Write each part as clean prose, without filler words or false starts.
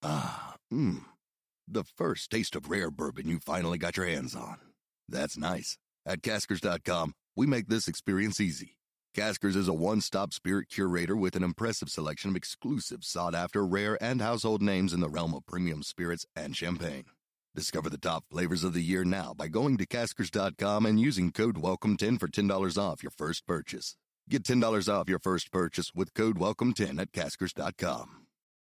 The first taste of rare bourbon you finally got your hands on. That's nice. At Caskers.com, we make this experience easy. Caskers is a one-stop spirit curator with an impressive selection of exclusive, sought-after, rare, and household names in the realm of premium spirits and champagne. Discover the top flavors of the year now by going to Caskers.com and using code WELCOME10 for $10 off your first purchase. Get $10 off your first purchase with code WELCOME10 at Caskers.com.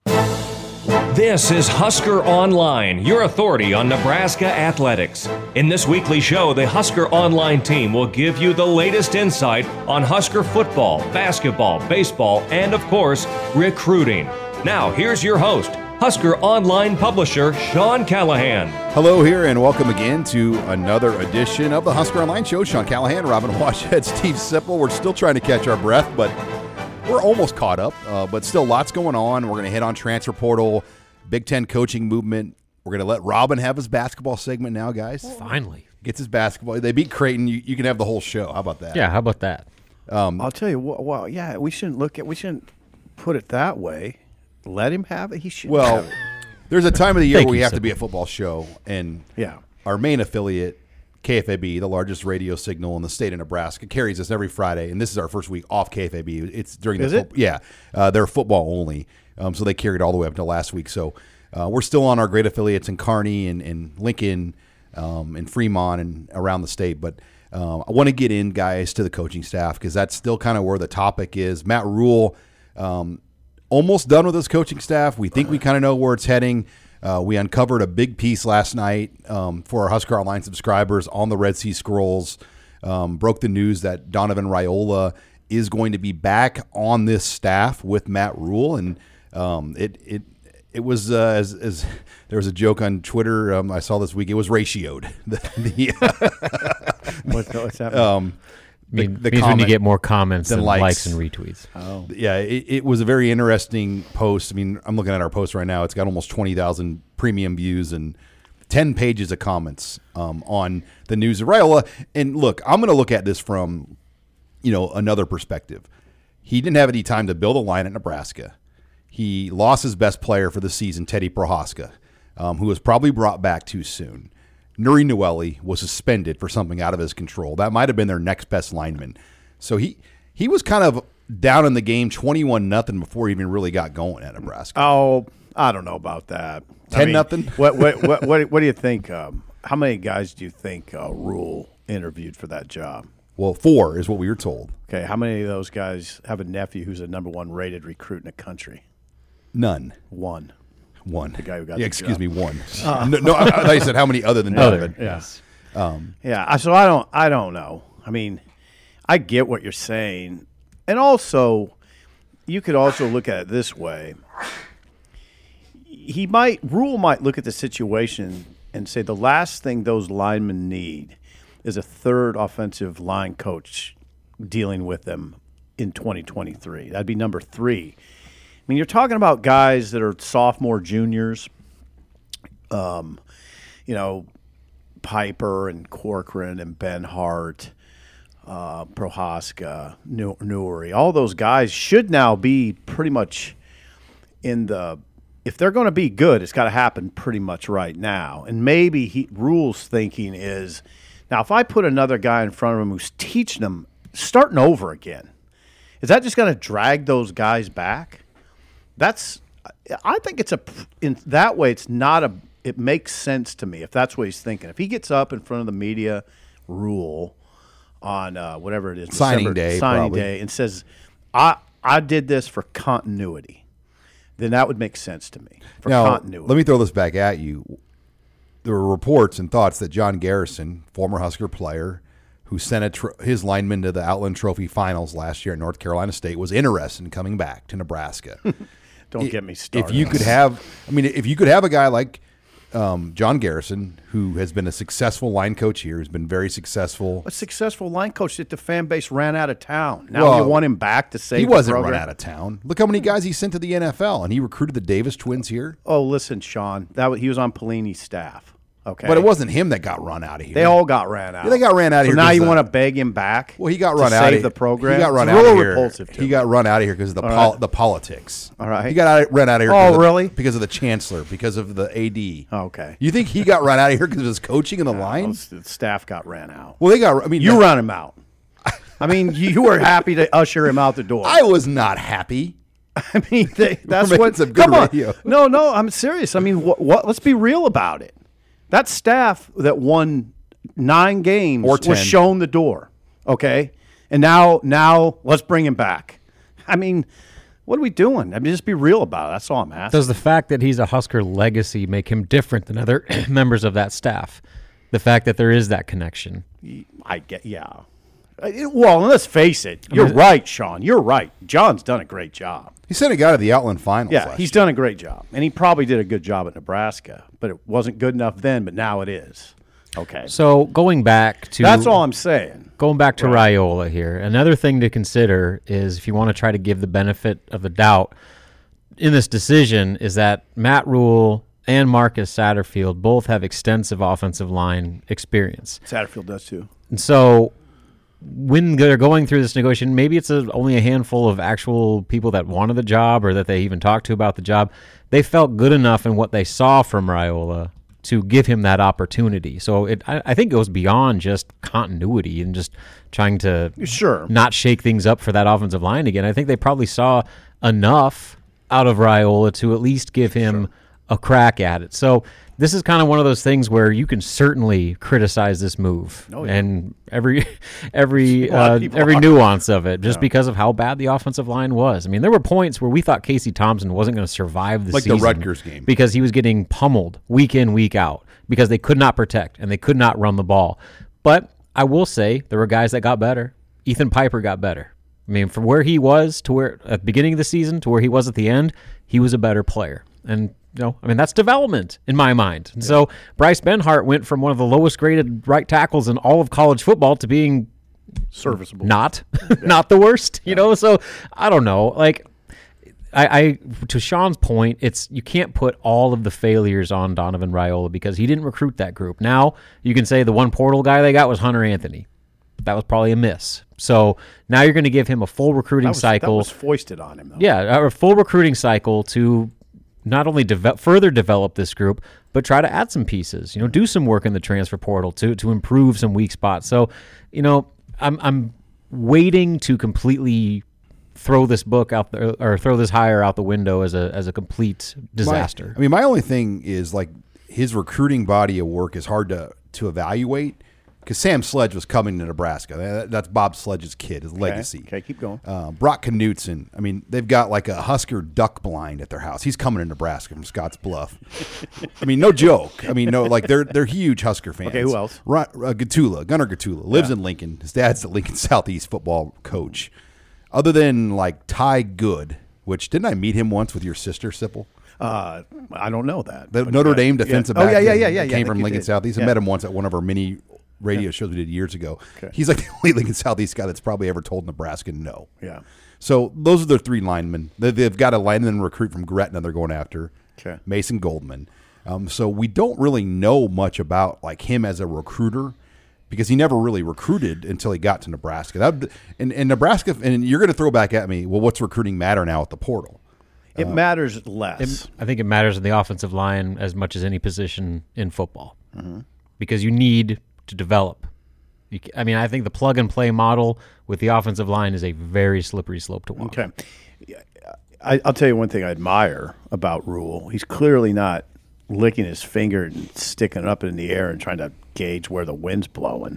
This is Husker Online, your authority on Nebraska athletics. In this weekly show, the Husker Online team will give you the latest insight on Husker football, basketball, baseball, and, of course, recruiting. Now, here's your host, Husker Online publisher Sean Callahan. Hello here, and welcome again to another edition of the Husker Online Show. Sean Callahan, Robin Washhead, Steve Sipple. We're still trying to catch our breath, but we're almost caught up, but still lots going on. We're going to hit on transfer portal, Big Ten coaching movement. We're going to let Robin have his basketball segment now, guys. Finally. Gets his basketball. They beat Creighton. You can have the whole show. How about that? Yeah, how about that? I'll tell you what, well, yeah, we shouldn't put it that way. Let him have it. He should have it. There's a time of the year where we have to be a football show, and our main affiliate, KFAB, the largest radio signal in the state of Nebraska, carries us every Friday, and this is our first week off KFAB. It's during they're football only, so they carried all the way up until last week. So we're still on our great affiliates in Kearney and Lincoln and Fremont and around the state, but I want to get in, guys, to the coaching staff because that's still kind of where the topic is. Matt Rhule, almost done with his coaching staff. We think we kind of know where it's heading. We uncovered a big piece last night for our Husker Online subscribers on the Red Sea Scrolls. Broke the news that Donovan Raiola is going to be back on this staff with Matt Rhule, and it was as there was a joke on Twitter I saw this week. It was ratioed. What's happening? The means when you get more comments than likes and retweets. Oh. Yeah, it was a very interesting post. I mean, I'm looking at our post right now. It's got almost 20,000 premium views and 10 pages of comments on the news of Raiola. And look, I'm going to look at this from, another perspective. He didn't have any time to build a line at Nebraska. He lost his best player for the season, Teddy Prohaska, who was probably brought back too soon. Nuri Nouili was suspended for something out of his control. That might have been their next best lineman. So he was kind of down in the game 21-0 before he even really got going at Nebraska. Oh, I don't know about that. 10-0? What do you think? How many guys do you think Rhule interviewed for that job? Well, 4 is what we were told. Okay, how many of those guys have a nephew who's a number 1 rated recruit in the country? None. One. The guy who got excuse me, one. No, I thought you said how many other than Donovan. Yes. So I don't know. I mean, I get what you're saying. And also, you could also look at it this way. Rhule might look at the situation and say the last thing those linemen need is a third offensive line coach dealing with them in 2023. That'd be number 3. I mean, you're talking about guys that are sophomore, juniors, Piper and Corcoran and Ben Hart, Prohaska, Nuri. All those guys should now be pretty much if they're going to be good, it's got to happen pretty much right now. And maybe Rhule's thinking is, now if I put another guy in front of him who's teaching them, starting over again, is that just going to drag those guys back? I think in that way, it makes sense to me if that's what he's thinking. If he gets up in front of the media, Rhule, on whatever it is, signing day, and says, I did this for continuity, then that would make sense to me for continuity. Let me throw this back at you. There were reports and thoughts that John Garrison, former Husker player, who sent his lineman to the Outland Trophy finals last year at North Carolina State, was interested in coming back to Nebraska. Don't get me started. If you could have a guy like John Garrison, who has been a successful line coach here, who's been very successful. A successful line coach that the fan base ran out of town. Now you want him back to save the program? He wasn't run out of town. Look how many guys he sent to the NFL, and he recruited the Davis twins here. Oh, listen, Sean, he was on Pelini's staff. Okay, but it wasn't him that got run out of here. They all got ran out. Yeah, they got ran out of here. So now you want to beg him back? Well, he got run out of save the program. He got run out of here. He got run out of here because of the politics. All right. He got run out of here. Oh, really? Because of the chancellor, because of the AD. Okay. You think he got run out of here because of his coaching in the line? The staff got ran out. Well, they got. I mean, you run him out. I mean, you were happy to usher him out the door. I was not happy. I mean, that's what. Come on. No, I'm serious. I mean, what? Let's be real about it. That staff that won 9 games was shown the door, okay? And now let's bring him back. I mean, what are we doing? I mean, just be real about it. That's all I'm asking. Does the fact that he's a Husker legacy make him different than other members of that staff? The fact that there is that connection. Yeah. Well, let's face it. You're right, Sean. You're right. John's done a great job. He sent a guy to the Outland Finals. Yeah, he's done a great job. And he probably did a good job at Nebraska, but it wasn't good enough then, but now it is. Okay. So going back to... That's all I'm saying. Going back to Raiola here, another thing to consider is if you want to try to give the benefit of the doubt in this decision is that Matt Rhule and Marcus Satterfield both have extensive offensive line experience. Satterfield does too. And so... when they're going through this negotiation, maybe it's only a handful of actual people that wanted the job or that they even talked to about the job. They felt good enough in what they saw from Raiola to give him that opportunity. So I think it goes beyond just continuity and just trying to not shake things up for that offensive line again. I think they probably saw enough out of Raiola to at least give him a crack at it. So this is kind of one of those things where you can certainly criticize this move and every nuance of it just because of how bad the offensive line was. I mean, there were points where we thought Casey Thompson wasn't going to survive the season. Like the Rutgers game. Because he was getting pummeled week in, week out because they could not protect and they could not run the ball. But I will say there were guys that got better. Ethan Piper got better. I mean, from where he was to where at the beginning of the season to where he was at the end, he was a better player. And that's development in my mind. And so Bryce Benhart went from one of the lowest graded right tackles in all of college football to being serviceable. Not the worst, So I don't know. Like I to Sean's point, you can't put all of the failures on Donovan Raiola because he didn't recruit that group. Now you can say the one portal guy they got was Hunter Anthony. That was probably a miss. So now you're going to give him a full recruiting cycle. That was foisted on him, though. Yeah, a full recruiting cycle to not only further develop this group, but try to add some pieces. Do some work in the transfer portal to improve some weak spots. So, I'm waiting to completely throw this book out there or throw this hire out the window as a complete disaster. My only thing is like his recruiting body of work is hard to evaluate. Because Sam Sledge was coming to Nebraska. That's Bob Sledge's kid, his legacy. Okay, keep going. Brock Knutson. They've got like a Husker duck blind at their house. He's coming to Nebraska from Scotts Bluff. No joke. They're huge Husker fans. Okay, who else? Gunnar Gatula lives in Lincoln. His dad's the Lincoln Southeast football coach. Other than like Ty Good, which didn't I meet him once with your sister, Sipple? I don't know that. The Notre Dame defensive back. Oh, yeah. Came from Lincoln Southeast. I met him once at one of our mini radio shows we did years ago. Okay. He's like the only Lincoln Southeast guy that's probably ever told Nebraska no. Yeah. So those are their 3 linemen. They've got a lineman recruit from Gretna they're going after, Mason Goldman. So we don't really know much about like him as a recruiter because he never really recruited until he got to Nebraska. And Nebraska, and you're going to throw back at me, well, what's recruiting matter now at the portal? It matters less. I think it matters in the offensive line as much as any position in football because you need to develop. I think the plug-and-play model with the offensive line is a very slippery slope to walk. Okay. I'll tell you one thing I admire about Rhule. He's clearly not licking his finger and sticking it up in the air and trying to gauge where the wind's blowing.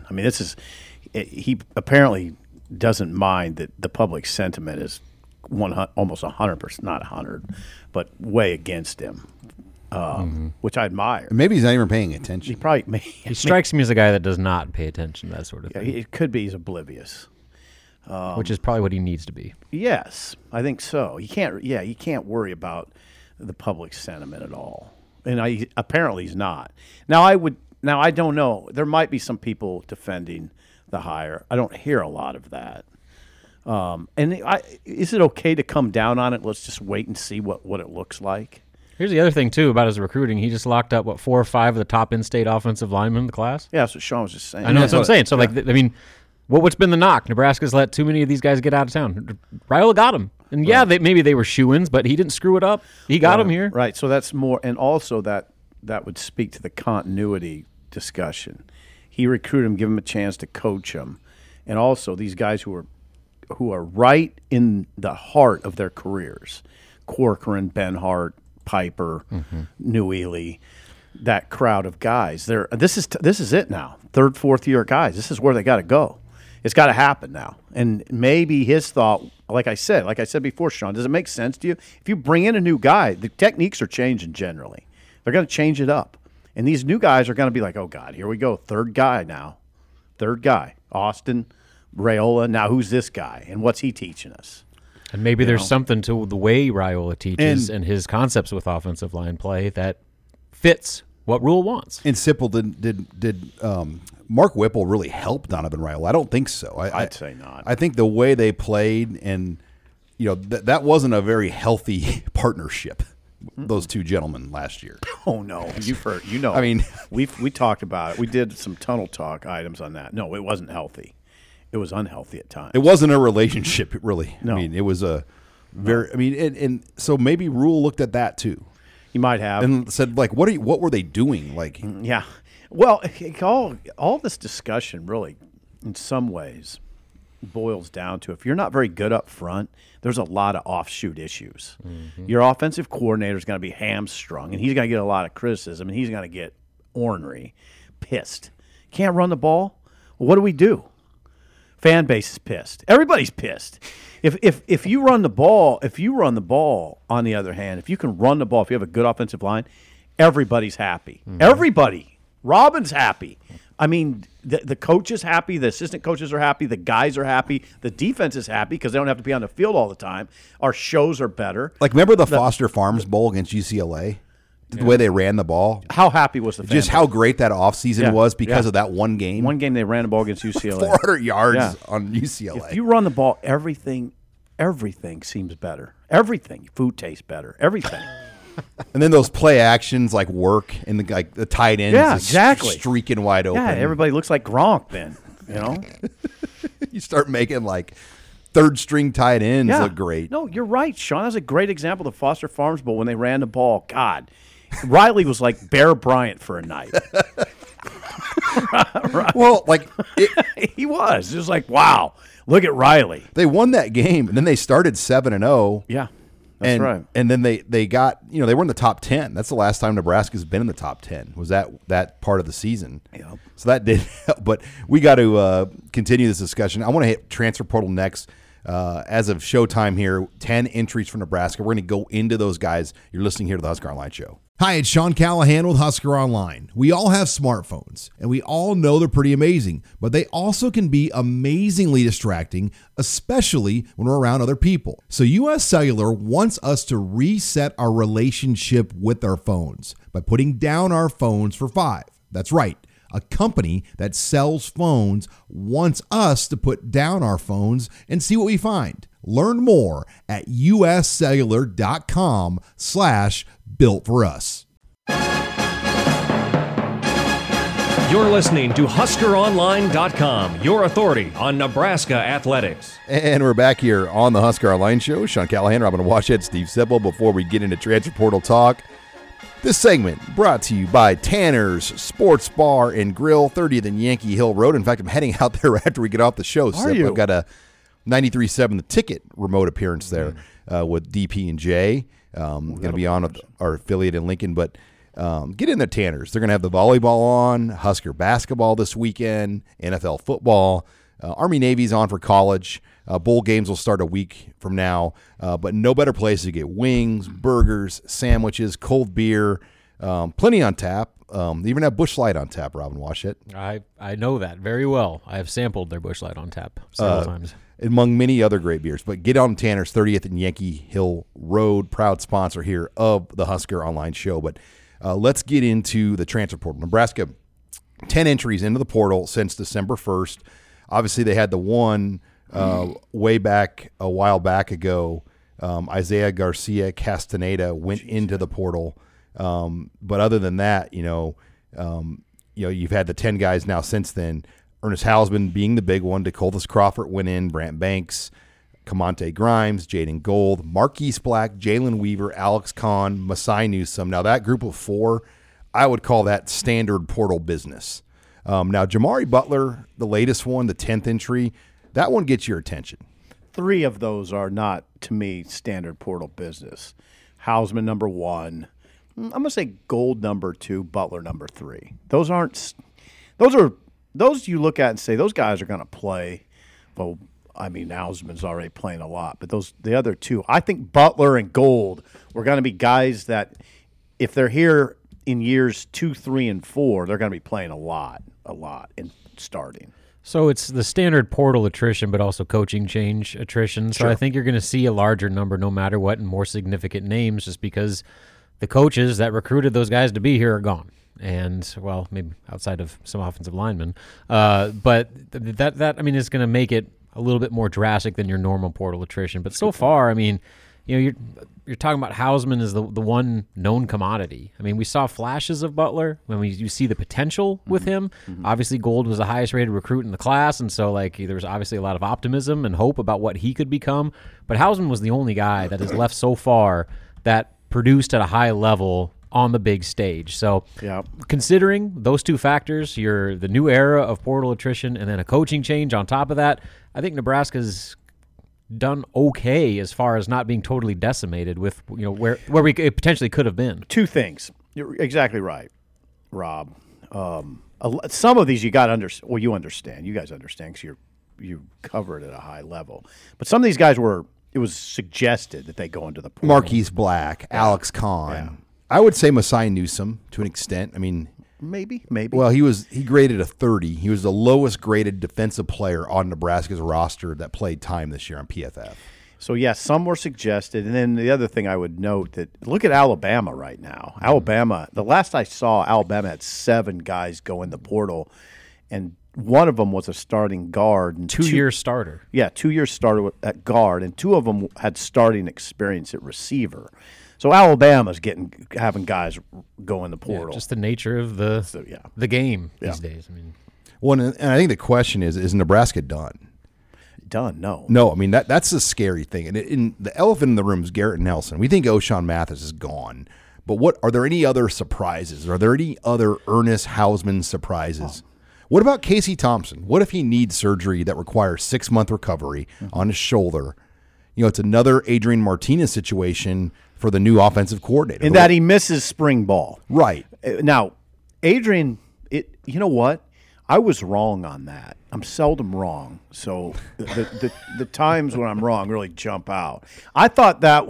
He apparently doesn't mind that the public sentiment is almost 100%, not 100, but way against him. Which I admire. Maybe he's not even paying attention. He strikes me as a guy that does not pay attention to that sort of thing. It could be he's oblivious. Which is probably what he needs to be. Yes, I think so. You can't worry about the public sentiment at all. And apparently he's not. Now I don't know. There might be some people defending the hire. I don't hear a lot of that. Is it okay to come down on it? Let's just wait and see what it looks like. Here's the other thing, too, about his recruiting. He just locked up, 4 or 5 of the top in-state offensive linemen in the class? Yeah, that's what Sean was just saying. I know, that's what I'm saying. So, what's been the knock? Nebraska's let too many of these guys get out of town. Raiola got them. And, maybe they were shoo-ins, but he didn't screw it up. He got them here. Right, so that's more – and also that would speak to the continuity discussion. He recruited him, give him a chance to coach him. And also these guys who are right in the heart of their careers, Corcoran, Benhart, Piper, New Ely, that crowd of guys. This is it now. 3rd, 4th year guys. This is where they got to go. It's got to happen now. And maybe his thought, like I said before, Sean, does it make sense to you? If you bring in a new guy, the techniques are changing generally. They're going to change it up. And these new guys are going to be like, oh, God, here we go. 3rd guy now. 3rd guy. Austin, Raiola. Now who's this guy? And what's he teaching us? And maybe there's something to the way Raiola teaches and his concepts with offensive line play that fits what Rule wants. And Sipple, did Mark Whipple really help Donovan Raiola? I don't think so. I'd say not. I think the way they played, and that wasn't a very healthy partnership. Those two gentlemen last year. Oh no, I mean, we talked about it. We did some tunnel talk items on that. No, it wasn't healthy. It was unhealthy at times. It wasn't a relationship, really. No. I mean, it was a very. I mean, and so maybe Rule looked at that too. He might have and said, like, what were they doing? Like, yeah. Well, all this discussion really, in some ways, boils down to if you're not very good up front, there's a lot of offshoot issues. Your offensive coordinator is going to be hamstrung, and he's going to get a lot of criticism, and he's going to get ornery, pissed. Can't run the ball? Well, what do? Fan base is pissed. Everybody's pissed. If you run the ball, on the other hand, if you can run the ball, if you have a good offensive line, everybody's happy. Everybody. Robin's happy. I mean, the coach is happy. The assistant coaches are happy. The guys are happy. The defense is happy because they don't have to be on the field all the time. Our shows are better. Like, remember the Foster Farms Bowl against UCLA? The way they ran the ball. How happy was the fan Just base? How great that offseason was because of that one game. One game they ran the ball against UCLA. 400 yards on UCLA. If you run the ball, everything seems better. Everything. Food tastes better. Everything. And then those play actions work and the tight ends exactly. streaking wide open. Yeah, everybody looks like Gronk then, You start making third string tight ends look great. No, you're right, Sean. That's a great example of the Foster Farms Bowl when they ran the ball. God, Riley was like Bear Bryant for a night. Right. Well, he was. It was like, wow, look at Riley. They won that game, and then they started 7-0. Yeah. That's right. And then they got, they were in the top 10. That's the last time Nebraska's been in the top 10, was that part of the season. Yep. So that did help. But we got to continue this discussion. I want to hit transfer portal next. As of showtime here, 10 entries for Nebraska. We're going to go into those guys. You're listening here to the Husker Online Show. Hi, it's Sean Callahan with Husker Online. We all have smartphones, and we all know they're pretty amazing, but they also can be amazingly distracting, especially when we're around other people. So US Cellular wants us to reset our relationship with our phones by putting down our phones for $5. That's right. A company that sells phones wants us to put down our phones and see what we find. Learn more at uscellular.com/built for us. You're listening to HuskerOnline.com, your authority on Nebraska athletics. And we're back here on the Husker Online Show. Sean Callahan, Robin Washut, Steve Sipple. Before we get into transfer portal talk, this segment brought to you by Tanner's Sports Bar and Grill, 30th and Yankee Hill Road. In fact, I'm heading out there after we get off the show. Sip. I've got a 93.7 The Ticket remote appearance there with DP and J. Going to be on with our affiliate in Lincoln, but get in there, Tanner's. They're going to have the volleyball on, Husker basketball this weekend, NFL football. Army-Navy's on for college. Bowl games will start a week from now, but no better place to get wings, burgers, sandwiches, cold beer, plenty on tap. They even have Busch Light on tap, Robin Washut. I know that very well. I have sampled their Busch Light on tap several times. Among many other great beers. But get on Tanner's, 30th and Yankee Hill Road, proud sponsor here of the Husker Online Show. But let's get into the transfer portal. Nebraska, 10 entries into the portal since December 1st. Obviously, they had the one way back a while back ago Isaiah Garcia Castaneda went into the portal. But other than that, you've had the 10 guys now since then. Ernest Hausman being the big one. DeColdis Crawford went in. Brant Banks, Camonte Grimes, Jaden Gold, Marquise Black, Jalen Weaver, Alex Kahn, Masai Newsome. Now that group of 4, I would call that standard portal business. Now Jamari Butler, the latest one, the 10th entry, that one gets your attention. 3 of those are not, to me, standard portal business. Hausman number 1. I'm going to say Gold number 2, Butler number 3. Those you look at and say those guys are going to play. Well, I mean, Hausman's already playing a lot, but the other 2, I think Butler and Gold were going to be guys that if they're here in years 2, 3, and 4, they're going to be playing a lot and starting. So it's the standard portal attrition, but also coaching change attrition. So Sure. I think you're going to see a larger number no matter what and more significant names just because the coaches that recruited those guys to be here are gone. And, well, maybe outside of some offensive linemen. But that I mean, is going to make it a little bit more drastic than your normal portal attrition. But so far, I mean, you're talking about Hausman as the one known commodity. I mean, we saw flashes of Butler when you see the potential with him. Mm-hmm. Obviously, Gold was the highest rated recruit in the class, and so there was obviously a lot of optimism and hope about what he could become. But Hausman was the only guy that has left so far that produced at a high level on the big stage. So considering those 2 factors, the new era of portal attrition and then a coaching change on top of that, I think Nebraska's done okay as far as not being totally decimated with where we potentially could have been. 2 things. You're exactly right, Rob. Some of these you got you understand. You guys understand because you cover it at a high level. But some of these guys it was suggested that they go into the portal. Marquise Black, Alex Kahn. Yeah. I would say Masai Newsome to an extent. I mean, maybe. Well, he graded a 30. He was the lowest graded defensive player on Nebraska's roster that played time this year on PFF. So, yes, some were suggested. And then the other thing I would note that look at Alabama right now. Alabama, the last I saw, Alabama had 7 guys go in the portal, and one of them was a starting guard. And 2-year starter. Yeah, 2-year starter at guard, and 2 of them had starting experience at receiver. So Alabama's having guys go in the portal. Yeah, just the nature of the game these days. I mean, well, and I think the question is Nebraska done? Done? No. No, I mean that's a scary thing. And the elephant in the room is Garrett Nelson. We think O'Shawn Mathis is gone, but are there any other surprises? Are there any other Ernest Hausman surprises? Oh. What about Casey Thompson? What if he needs surgery that requires 6-month recovery on his shoulder? It's another Adrian Martinez situation for the new offensive coordinator. And that he misses spring ball. Right. Now, Adrian, you know what? I was wrong on that. I'm seldom wrong. So the times when I'm wrong really jump out. I thought that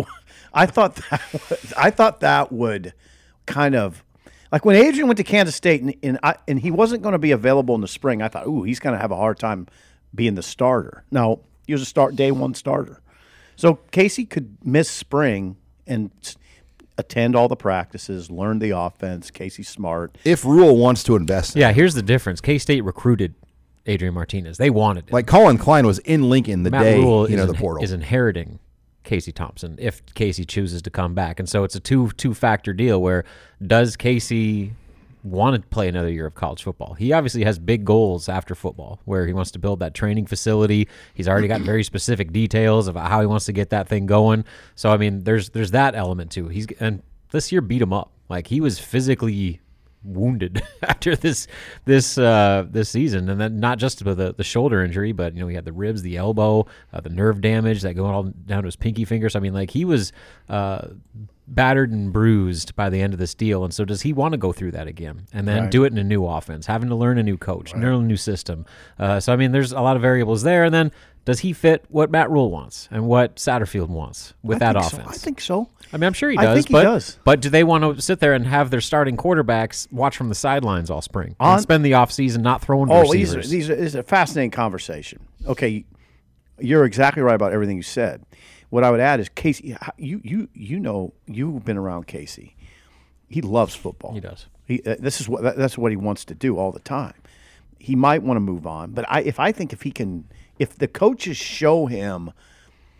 would kind of like when Adrian went to Kansas State and he wasn't going to be available in the spring. I thought, he's going to have a hard time being the starter. No, he was a day 1 starter. So Casey could miss spring and attend all the practices, learn the offense. Casey's smart. If Rule wants to invest in him. Here's the difference. K-State recruited Adrian Martinez. They wanted him. Like Colin Klein was in Lincoln the Matt day Rule the portal. Is inheriting Casey Thompson if Casey chooses to come back. And so it's a two-factor deal where does Casey want to play another year of college football? He obviously has big goals after football where he wants to build that training facility. He's already got very specific details about how he wants to get that thing going. So, I mean, there's that element too. And this year beat him up. Like, he was physically wounded after this season, and then not just with the shoulder injury, but he had the ribs, the elbow, the nerve damage that going all down to his pinky finger. So I mean, like, he was battered and bruised by the end of this deal. And so does he want to go through that again and then do it in a new offense, having to learn a new coach, learn a new system? So I mean, there's a lot of variables there. And then does he fit what Matt Rule wants and what Satterfield wants with that offense? I think so. I mean, I'm sure he does. I think he does. But do they want to sit there and have their starting quarterbacks watch from the sidelines all spring and spend the offseason not throwing to receivers? This is a fascinating conversation. Okay, you're exactly right about everything you said. What I would add is Casey. You've been around Casey. He loves football. He does. That's what he wants to do all the time. He might want to move on, but if the coaches show him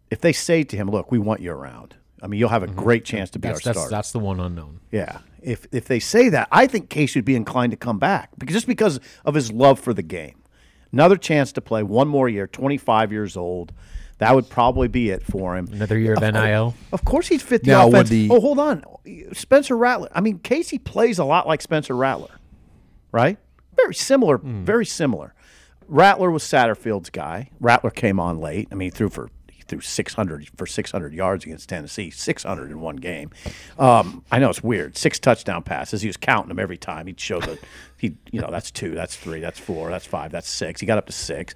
if they say to him, look, we want you around, I mean, you'll have a great chance to be our starter. That's the one unknown. Yeah. If they say that, I think Casey would be inclined to come back because of his love for the game. Another chance to play one more year, 25 years old. That would probably be it for him. Another year of NIL? Of course he'd fit the offense. Hold on. Spencer Rattler. I mean, Casey plays a lot like Spencer Rattler, right? Very similar, very similar. Rattler was Satterfield's guy. Rattler came on late. I mean, he threw 600 yards against Tennessee, 600 in one game. I know it's weird. 6 touchdown passes. He was counting them every time. He'd show that that's 2, that's 3, that's 4, that's 5, that's 6. He got up to 6.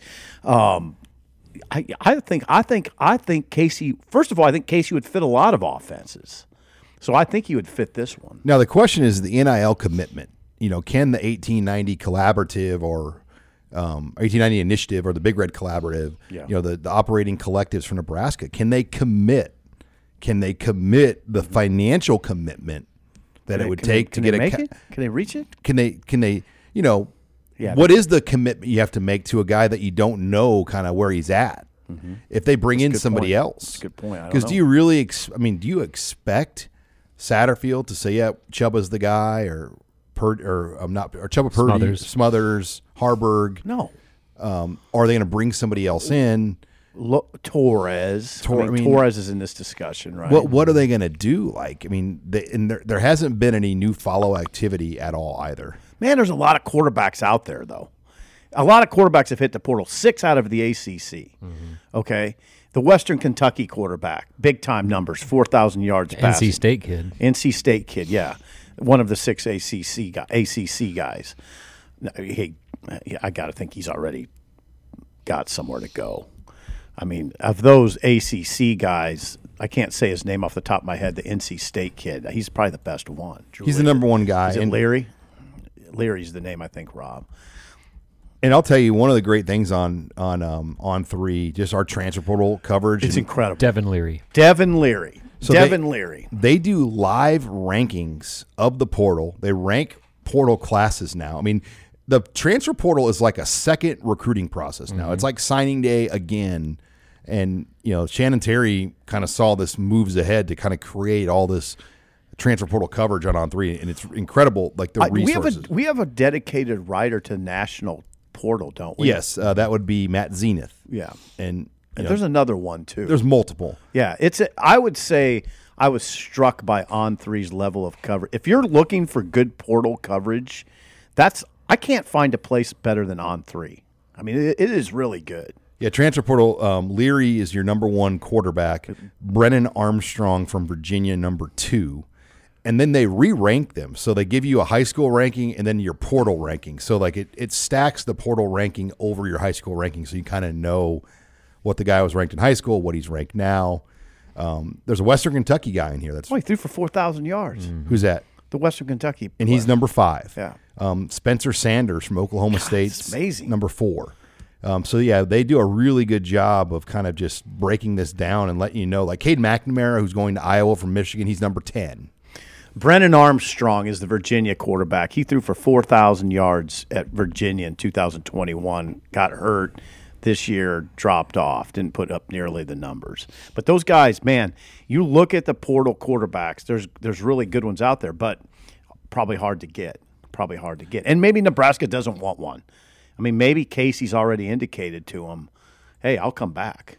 I think Casey. First of all, I think Casey would fit a lot of offenses, so I think he would fit this one. Now the question is the NIL commitment. Can the 1890 collaborative or 1890 initiative or the Big Red Collaborative, the operating collectives from Nebraska, can they commit the financial commitment that it would take to get Can they reach it? Can they what is the commitment you have to make to a guy that you don't know kind of where he's at? Mm-hmm. If they bring in somebody else. That's a good point. Because do you really do you expect Satterfield to say, yeah, Chubba's the guy, or Chubba Purdy, Smothers, Harburg? No. Are they going to bring somebody else in? Torres. Torres is in this discussion, right? What are they going to do? There hasn't been any new follow activity at all either. Man, there's a lot of quarterbacks out there, though. A lot of quarterbacks have hit the portal. 6 out of the ACC. Mm-hmm. Okay, the Western Kentucky quarterback, big time numbers, 4,000 yards passing. NC State kid, yeah, one of the 6 ACC guys. I got to think he's already got somewhere to go. I mean, of those ACC guys, I can't say his name off the top of my head. The NC State kid, he's probably the best one. He's the number one guy. Is it Leary? Leary's the name, I think, Rob. And I'll tell you, one of the great things on 3, just our transfer portal coverage. It's incredible. Devin Leary. So they do live rankings of the portal. They rank portal classes now. I mean, the transfer portal is like a second recruiting process now. Mm-hmm. It's like signing day again. And, Shannon Terry kind of saw this moves ahead to kind of create all this transfer portal coverage on 3, and it's incredible, like the resources. We have a dedicated writer to national portal, don't we? Yes, that would be Matt Zenith. Yeah. And there's another one, too. There's multiple. Yeah, I would say I was struck by On3's level of coverage. If you're looking for good portal coverage, I can't find a place better than On3. I mean, it is really good. Yeah, transfer portal, Leary is your number 1 quarterback. Brennan Armstrong from Virginia, number 2. And then they re-rank them. So they give you a high school ranking and then your portal ranking. So it stacks the portal ranking over your high school ranking, so you kind of know what the guy was ranked in high school, what he's ranked now. There's a Western Kentucky guy in here. He threw for 4,000 yards. Mm-hmm. Who's that? The Western Kentucky. And he's number 5. Yeah. Spencer Sanders from Oklahoma State. That's amazing. Number 4. They do a really good job of kind of just breaking this down and letting you know. Like Cade McNamara, who's going to Iowa from Michigan, he's number 10. Brennan Armstrong is the Virginia quarterback. He threw for 4,000 yards at Virginia in 2021, got hurt this year, dropped off, didn't put up nearly the numbers. But those guys, man, you look at the portal quarterbacks, there's really good ones out there, but probably hard to get. And maybe Nebraska doesn't want one. I mean, maybe Casey's already indicated to him, hey, I'll come back.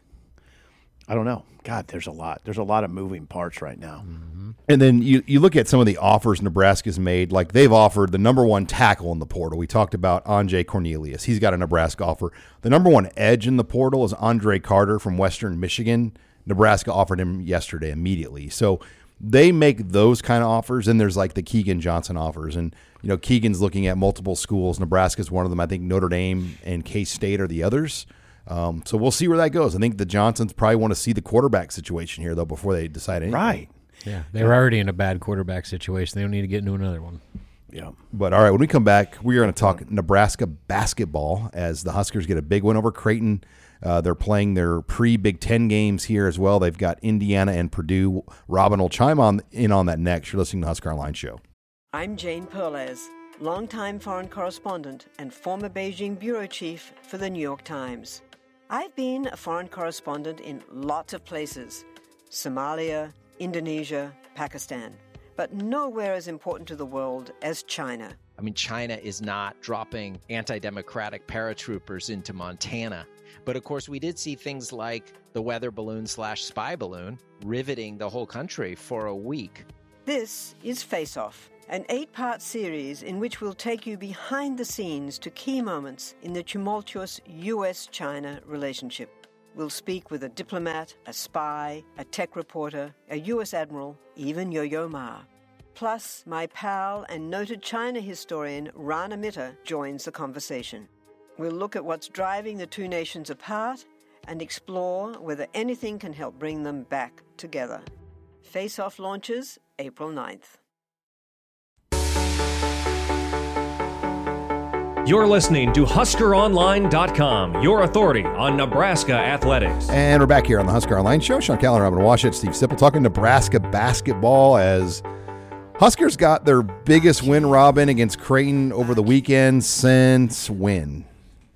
I don't know. God, there's a lot of moving parts right now. Mm-hmm. And then you look at some of the offers Nebraska's made. Like they've offered the number 1 tackle in the portal. We talked about Andre Cornelius. He's got a Nebraska offer. The number 1 edge in the portal is Andre Carter from Western Michigan. Nebraska offered him yesterday immediately. So they make those kind of offers. And there's like the Keegan Johnson offers. And, Keegan's looking at multiple schools. Nebraska's one of them. I think Notre Dame and K-State are the others. So we'll see where that goes. I think the Johnsons probably want to see the quarterback situation here, though, before they decide anything. Right. Yeah, they were already in a bad quarterback situation. They don't need to get into another one. Yeah. But, all right, when we come back, we are going to talk Nebraska basketball as the Huskers get a big win over Creighton. They're playing their pre-Big Ten games here as well. They've got Indiana and Purdue. Robin will chime in on that next. You're listening to the Husker Online Show. I'm Jane Perlez, longtime foreign correspondent and former Beijing bureau chief for the New York Times. I've been a foreign correspondent in lots of places: Somalia, Indonesia, Pakistan. But nowhere as important to the world as China. I mean, China is not dropping anti-democratic paratroopers into Montana. But of course, we did see things like the weather balloon / spy balloon riveting the whole country for a week. This is Face Off, an 8-part series in which we'll take you behind the scenes to key moments in the tumultuous U.S.-China relationship. We'll speak with a diplomat, a spy, a tech reporter, a U.S. admiral, even Yo-Yo Ma. Plus, my pal and noted China historian Rana Mitter joins the conversation. We'll look at what's driving the two nations apart and explore whether anything can help bring them back together. Face Off launches April 9th. You're listening to HuskerOnline.com, your authority on Nebraska athletics. And we're back here on the Husker Online Show. Sean Callan, Robin Washut, Steve Sipple talking Nebraska basketball as Huskers got their biggest win, Robin, against Creighton over the weekend since when?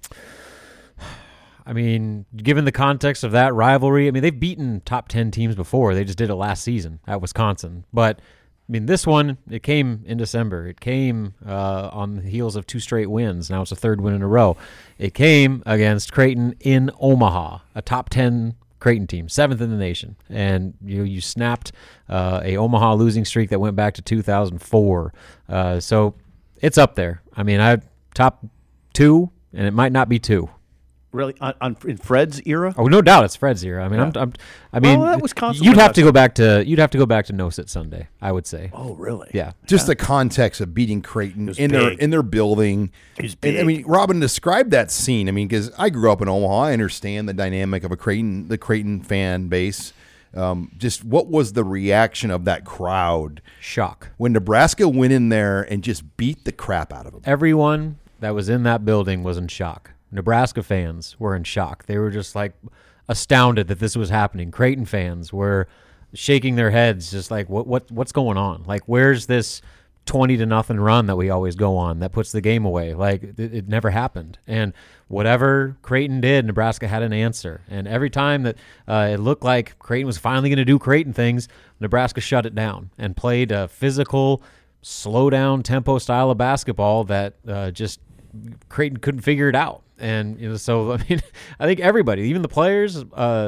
I mean, given the context of that rivalry, I mean, they've beaten top 10 teams before. They just did it last season at Wisconsin. But I mean, this one, it came in December. It came on the heels of 2 straight wins. Now it's a 3rd win in a row. It came against Creighton in Omaha, a top 10 Creighton team, 7th in the nation. And you snapped a Omaha losing streak that went back to 2004. So it's up there. I mean, top 2, and it might not be 2. Really, in Fred's era? Oh, no doubt, it's Fred's era. I mean, yeah. I mean, that Wisconsin you'd have to go back to No Sit Sunday, I would say. Oh, really? Yeah. Just the context of beating Creighton in their building. He's big. And, I mean, Robin, described that scene. I mean, because I grew up in Omaha, I understand the dynamic of the Creighton fan base. Just what was the reaction of that crowd? Shock. When Nebraska went in there and just beat the crap out of them. Everyone that was in that building was in shock. Nebraska fans were in shock. They were just like astounded that this was happening. Creighton fans were shaking their heads, just like, what's going on? Like, where's this 20-0 run that we always go on that puts the game away? Like, it never happened. And whatever Creighton did, Nebraska had an answer. And every time that it looked like Creighton was finally going to do Creighton things, Nebraska shut it down and played a physical, slow-down tempo style of basketball that just Creighton couldn't figure it out. And so I mean, I think everybody, even the players,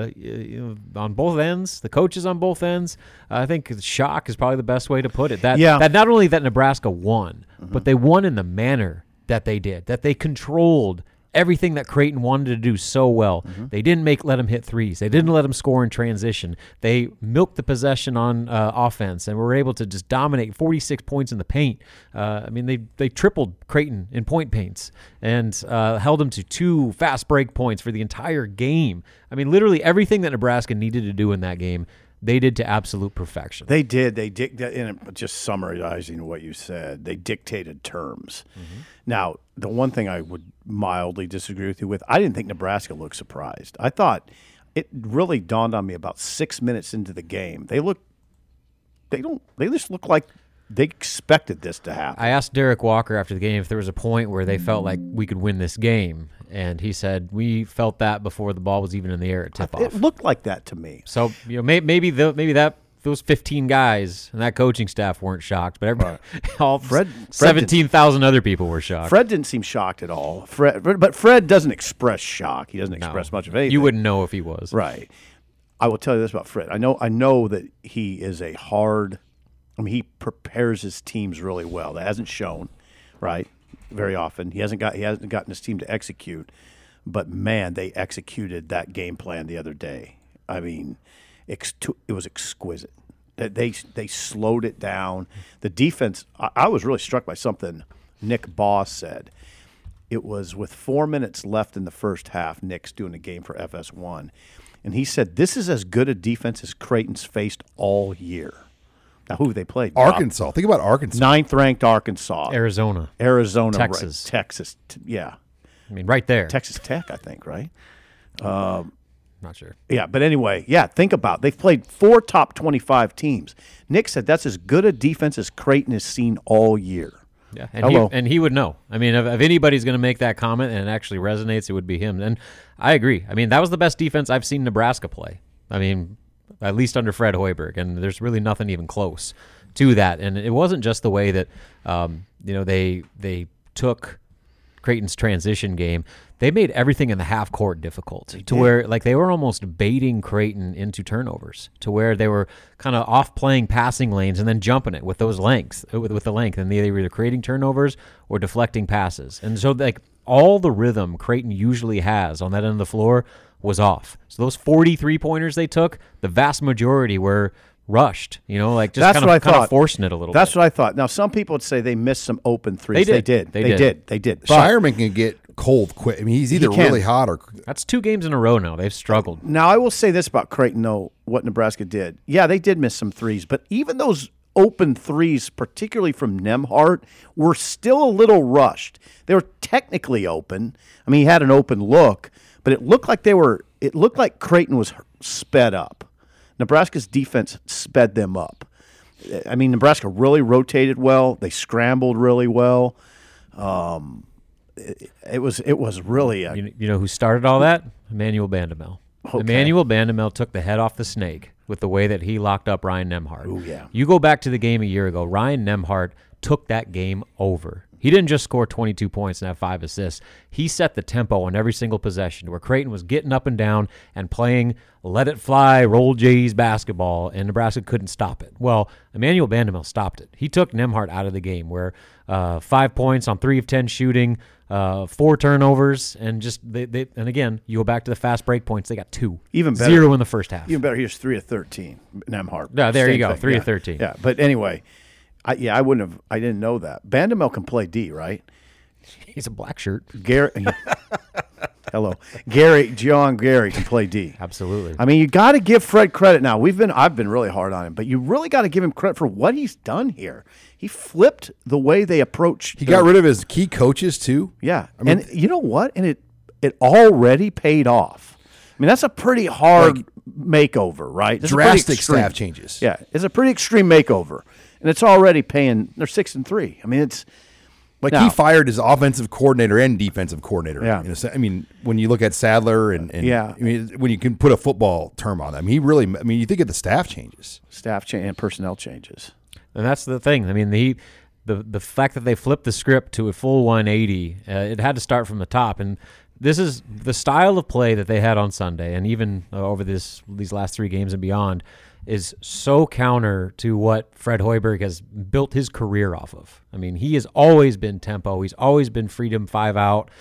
on both ends, the coaches on both ends, I think shock is probably the best way to put it. That not only that Nebraska won, but they won in the manner that they did, that they controlled everything that Creighton wanted to do so well. They didn't let them hit threes. They didn't let them score in transition. They milked the possession on offense and were able to just dominate 46 points in the paint. I mean, they tripled Creighton in point paints and held them to 2 fast break points for the entire game. I mean, literally everything that Nebraska needed to do in that game, they did to absolute perfection. They did. Just summarizing what you said, they dictated terms. Now, the one thing I would mildly disagree with you with, I didn't think Nebraska looked surprised. I thought it really dawned on me about 6 minutes into the game. They just look like they expected this to happen. I asked Derek Walker after the game if there was a point where they felt like we could win this game, and he said we felt that before the ball was even in the air at tip-off. It looked like that to me. So maybe those 15 guys and that coaching staff weren't shocked, but all 17,000 other people were shocked. Fred didn't seem shocked at all. But Fred doesn't express shock. He doesn't express much of anything. You wouldn't know if he was. Right. I will tell you this about Fred. I know that he is he prepares his teams really well. That hasn't shown, right? Very often. He hasn't gotten his team to execute. But man, they executed that game plan the other day. I mean, it was exquisite. They slowed it down. The defense, I was really struck by something Nick Boss said. It was with 4 minutes left in the first half. Nick's doing a game for FS1. And he said, this is as good a defense as Creighton's faced all year. Now, who they played? Arkansas. Think about Arkansas. 9th-ranked Arkansas. Arizona. Texas. Right. Texas, yeah. I mean, right there. Texas Tech, I think, right? Not sure. Yeah, but anyway, think about it. They've played 4 top 25 teams. Nick said that's as good a defense as Creighton has seen all year. Yeah, and he would know. I mean, if anybody's going to make that comment and it actually resonates, it would be him. And I agree. I mean, that was the best defense I've seen Nebraska play. I mean, at least under Fred Hoiberg, and there's really nothing even close to that. And it wasn't just the way that they took Creighton's transition game. They made everything in the half court difficult where like they were almost baiting Creighton into turnovers to where they were kind of off playing passing lanes and then jumping it with those lengths with the length, and they were either creating turnovers or deflecting passes. And so like all the rhythm Creighton usually has on that end of the floor was off. So those 43 pointers they took, the vast majority were rushed, like just kind of forcing it a little bit. That's what I thought. Now, some people would say they missed some open threes. They did. Shireman can get cold quick. I mean, he's either really hot or... That's 2 games in a row now. They've struggled. Now, I will say this about Creighton, though, what Nebraska did. Yeah, they did miss some threes, but even those open threes, particularly from Nembhard, were still a little rushed. They were technically open. I mean, he had an open look, but it looked like Creighton was sped up. Nebraska's defense sped them up. I mean, Nebraska really rotated well. They scrambled really well. It was really a... You know who started all that? Emmanuel Bandamel. Okay. Emmanuel Bandamel took the head off the snake with the way that he locked up Ryan Nembhard. Oh, yeah. You go back to the game a year ago, Ryan Nembhard took that game over. He didn't just score 22 points and have 5 assists. He set the tempo on every single possession where Creighton was getting up and down and playing let it fly, roll Jays basketball, and Nebraska couldn't stop it. Well, Emmanuel Bandamel stopped it. He took Nembhard out of the game where 5 points on 3 of 10 shooting, 4 turnovers, and just and again, you go back to the fast break points, they got 2. Even better. 0 in the first half. Even better, he was 3 of 13, Nembhard. Yeah, there you go, 3 of 13. Yeah, but anyway... I didn't know that. Bandamel can play D, right? He's a black shirt. John Gary can play D. Absolutely. I mean, you got to give Fred credit now. I've been really hard on him, but you really got to give him credit for what he's done here. He flipped the way they approached. He got rid of his key coaches too. Yeah, and you know what? And it already paid off. I mean, that's a pretty hard makeover, right? That's drastic staff changes. Yeah, it's a pretty extreme makeover. And it's already paying. They're 6-3. I mean, it's like he fired his offensive coordinator and defensive coordinator. Yeah. I mean, when you look at Sadler and yeah. I mean, when you can put a football term on them, you think of the staff changes, and personnel changes, and that's the thing. I mean, the fact that they flipped the script to a full 180, it had to start from the top, and this is the style of play that they had on Sunday, and even over these last 3 games and beyond. Is so counter to what Fred Hoiberg has built his career off of. I mean, he has always been tempo. He's always been freedom 5 out,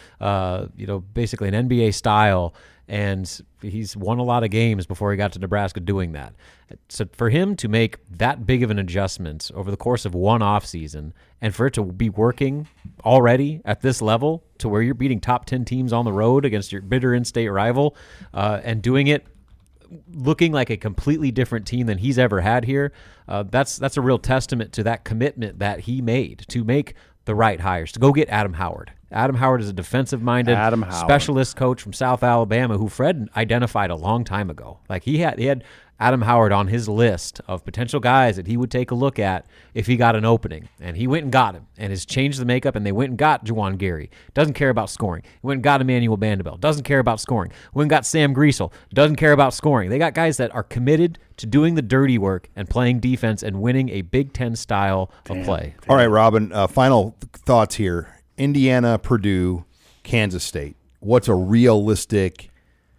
basically an NBA style, and he's won a lot of games before he got to Nebraska doing that. So for him to make that big of an adjustment over the course of one offseason and for it to be working already at this level to where you're beating top 10 teams on the road against your bitter in-state rival and doing it looking like a completely different team than he's ever had here, that's a real testament to that commitment that he made to make the right hires, to go get Adam Howard. Adam Howard is a defensive-minded specialist coach from South Alabama who Fred identified a long time ago. Like he had Adam Howard on his list of potential guys that he would take a look at if he got an opening. And he went and got him and has changed the makeup, and they went and got Juwan Gary. Doesn't care about scoring. He went and got Emmanuel Bandamel. Doesn't care about scoring. Went and got Sam Griesel. Doesn't care about scoring. They got guys that are committed to doing the dirty work and playing defense and winning a Big Ten style of play. All right, Robin, final thoughts here. Indiana, Purdue, Kansas State. What's a realistic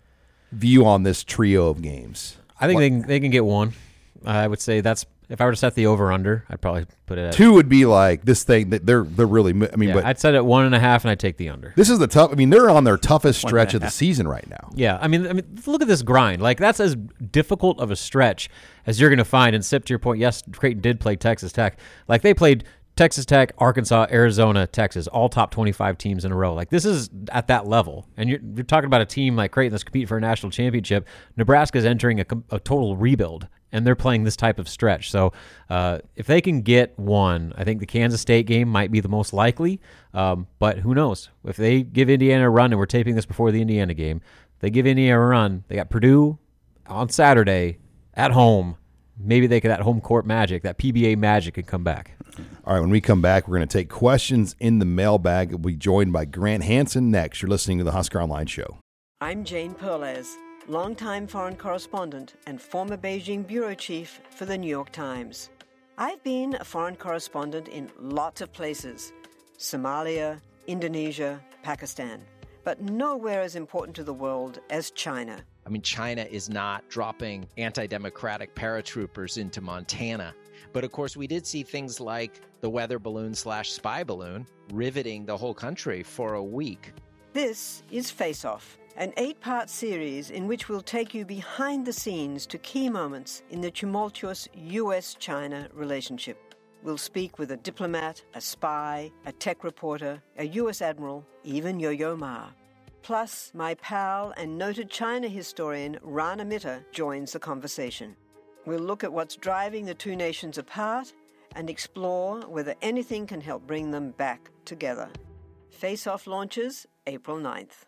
view on this trio of games? I think they can get 1. I would say that's if I were to set the over/under, I'd probably put it at 2 would be like this thing that they're really. I mean, but I'd set it at 1.5, and I'd take the under. This is the tough. I mean, they're on their toughest stretch of the season right now. Yeah, I mean, look at this grind. Like that's as difficult of a stretch as you're going to find. And Sip, to your point, yes, Creighton did play Texas Tech. Like they played Texas Tech, Arkansas, Arizona, Texas, all top 25 teams in a row. Like this is at that level. And you're talking about a team like Creighton that's competing for a national championship. Nebraska's entering a total rebuild, and they're playing this type of stretch. So if they can get 1, I think the Kansas State game might be the most likely. But who knows? If they give Indiana a run, and we're taping this before the Indiana game, if they give Indiana a run, they got Purdue on Saturday at home. Maybe they could, that home court magic, that PBA magic could come back. All right, when we come back, we're going to take questions in the mailbag. We'll be joined by Grant Hansen next. You're listening to the Husker Online Show. I'm Jane Perlez, longtime foreign correspondent and former Beijing bureau chief for the New York Times. I've been a foreign correspondent in lots of places: Somalia, Indonesia, Pakistan, but nowhere as important to the world as China. I mean, China is not dropping anti-democratic paratroopers into Montana. But of course, we did see things like the weather balloon / spy balloon riveting the whole country for a week. This is Face Off, an 8-part series in which we'll take you behind the scenes to key moments in the tumultuous U.S.-China relationship. We'll speak with a diplomat, a spy, a tech reporter, a U.S. admiral, even Yo-Yo Ma. Plus, my pal and noted China historian Rana Mitter joins the conversation. We'll look at what's driving the two nations apart and explore whether anything can help bring them back together. Face Off launches April 9th.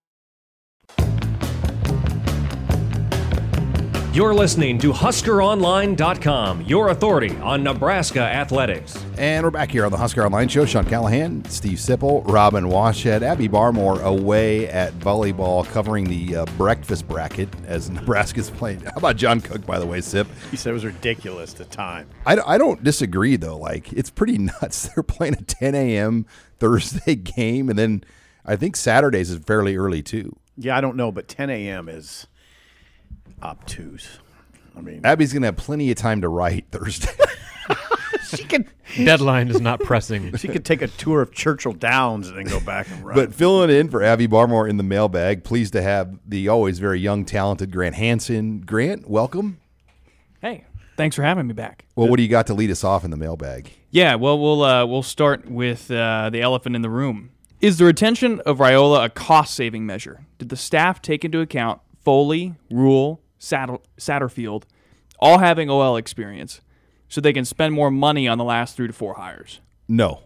You're listening to HuskerOnline.com, your authority on Nebraska athletics. And we're back here on the Husker Online Show. Sean Callahan, Steve Sipple, Robin Washhead, Abby Barmore away at volleyball covering the breakfast bracket as Nebraska's playing. How about John Cook, by the way, Sip? He said it was ridiculous at the time. I don't disagree, though. Like, it's pretty nuts. They're playing a 10 a.m. Thursday game, and then I think Saturdays is fairly early, too. Yeah, I don't know, but 10 a.m. is obtuse. I mean, Abby's going to have plenty of time to write Thursday. Deadline is not pressing. She could take a tour of Churchill Downs and then go back and write. But filling in for Abby Barmore in the mailbag, pleased to have the always very young, talented Grant Hansen. Grant, welcome. Hey, thanks for having me back. Well, what do you got to lead us off in the mailbag? Yeah, well, we'll start with the elephant in the room. Is the retention of Raiola a cost-saving measure? Did the staff take into account Foley, Rule, Satterfield, all having OL experience, so they can spend more money on the last 3 to 4 hires? No.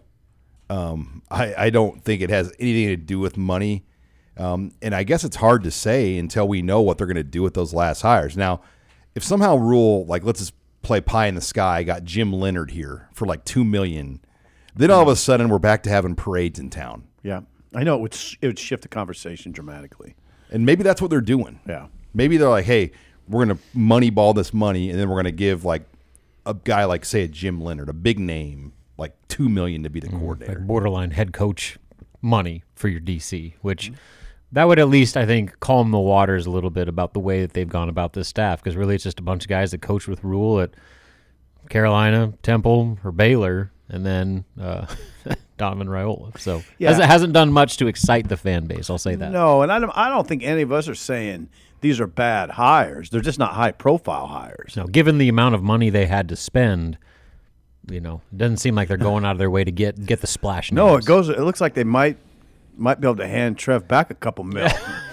I don't think it has anything to do with money. And I guess it's hard to say until we know what they're going to do with those last hires. Now, if somehow Rule, like, let's just play pie in the sky, got Jim Leonard here for like $2 million, then all of a sudden we're back to having parades in town. Yeah. I know it would shift the conversation dramatically. And maybe that's what they're doing. Yeah. Maybe they're like, hey, we're going to moneyball this money, and then we're going to give, like, a guy like, say, a Jim Leonard, a big name, like $2 million to be the coordinator. Like borderline head coach money for your DC, which that would at least, I think, calm the waters a little bit about the way that they've gone about this staff, because really it's just a bunch of guys that coach with Rule at Carolina, Temple, or Baylor, and then Donovan Raiola. So it hasn't done much to excite the fan base, I'll say that. No, and I don't think any of us are saying these are bad hires. They're just not high-profile hires. No, given the amount of money they had to spend, it doesn't seem like they're going out of their way to get the splash names. No, it looks like they might be able to hand Trev back a couple mil.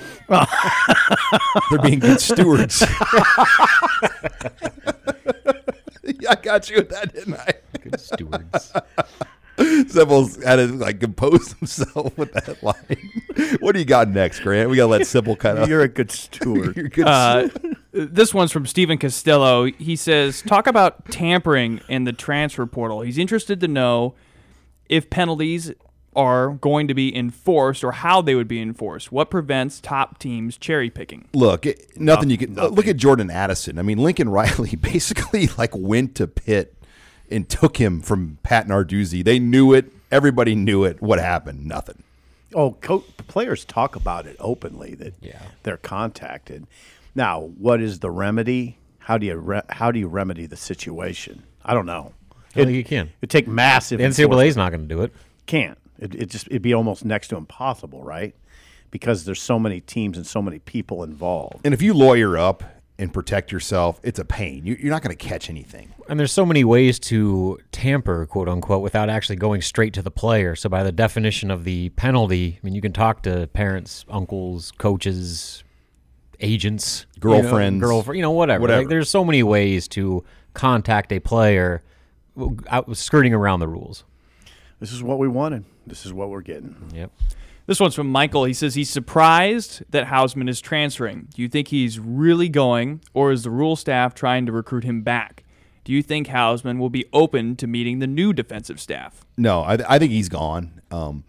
They're being good stewards. I got you with that, didn't I? Good stewards. Sipple's had to compose himself with that line. What do you got next, Grant? We got to let Sipple kind of. You're a good steward. You're a good steward. This one's from Stephen Costello. He says, talk about tampering in the transfer portal. He's interested to know if penalties are going to be enforced or how they would be enforced. What prevents top teams cherry picking? Look, nothing you can look at Jordan Addison. I mean, Lincoln Riley basically went to Pitt and took him from Pat Narduzzi. They knew it. Everybody knew it. What happened? Nothing. Oh, players talk about it openly that they're contacted. Now, what is the remedy? How do you remedy the situation? I don't know. I think you can. It'd take massive. The NCAA is not going to do it. Can't. It'd be almost next to impossible, right? Because there's so many teams and so many people involved. And if you lawyer up and protect yourself, it's a pain. You're not going to catch anything. And there's so many ways to tamper, quote unquote, without actually going straight to the player. So by the definition of the penalty, I mean, you can talk to parents, uncles, coaches, agents, girlfriends, whatever. Like, there's so many ways to contact a player skirting around the rules. This is what we wanted. This is what we're getting. Yep. This one's from Michael. He says he's surprised that Hausman is transferring. Do you think he's really going, or is the Rule staff trying to recruit him back? Do you think Hausman will be open to meeting the new defensive staff? No, I think he's gone.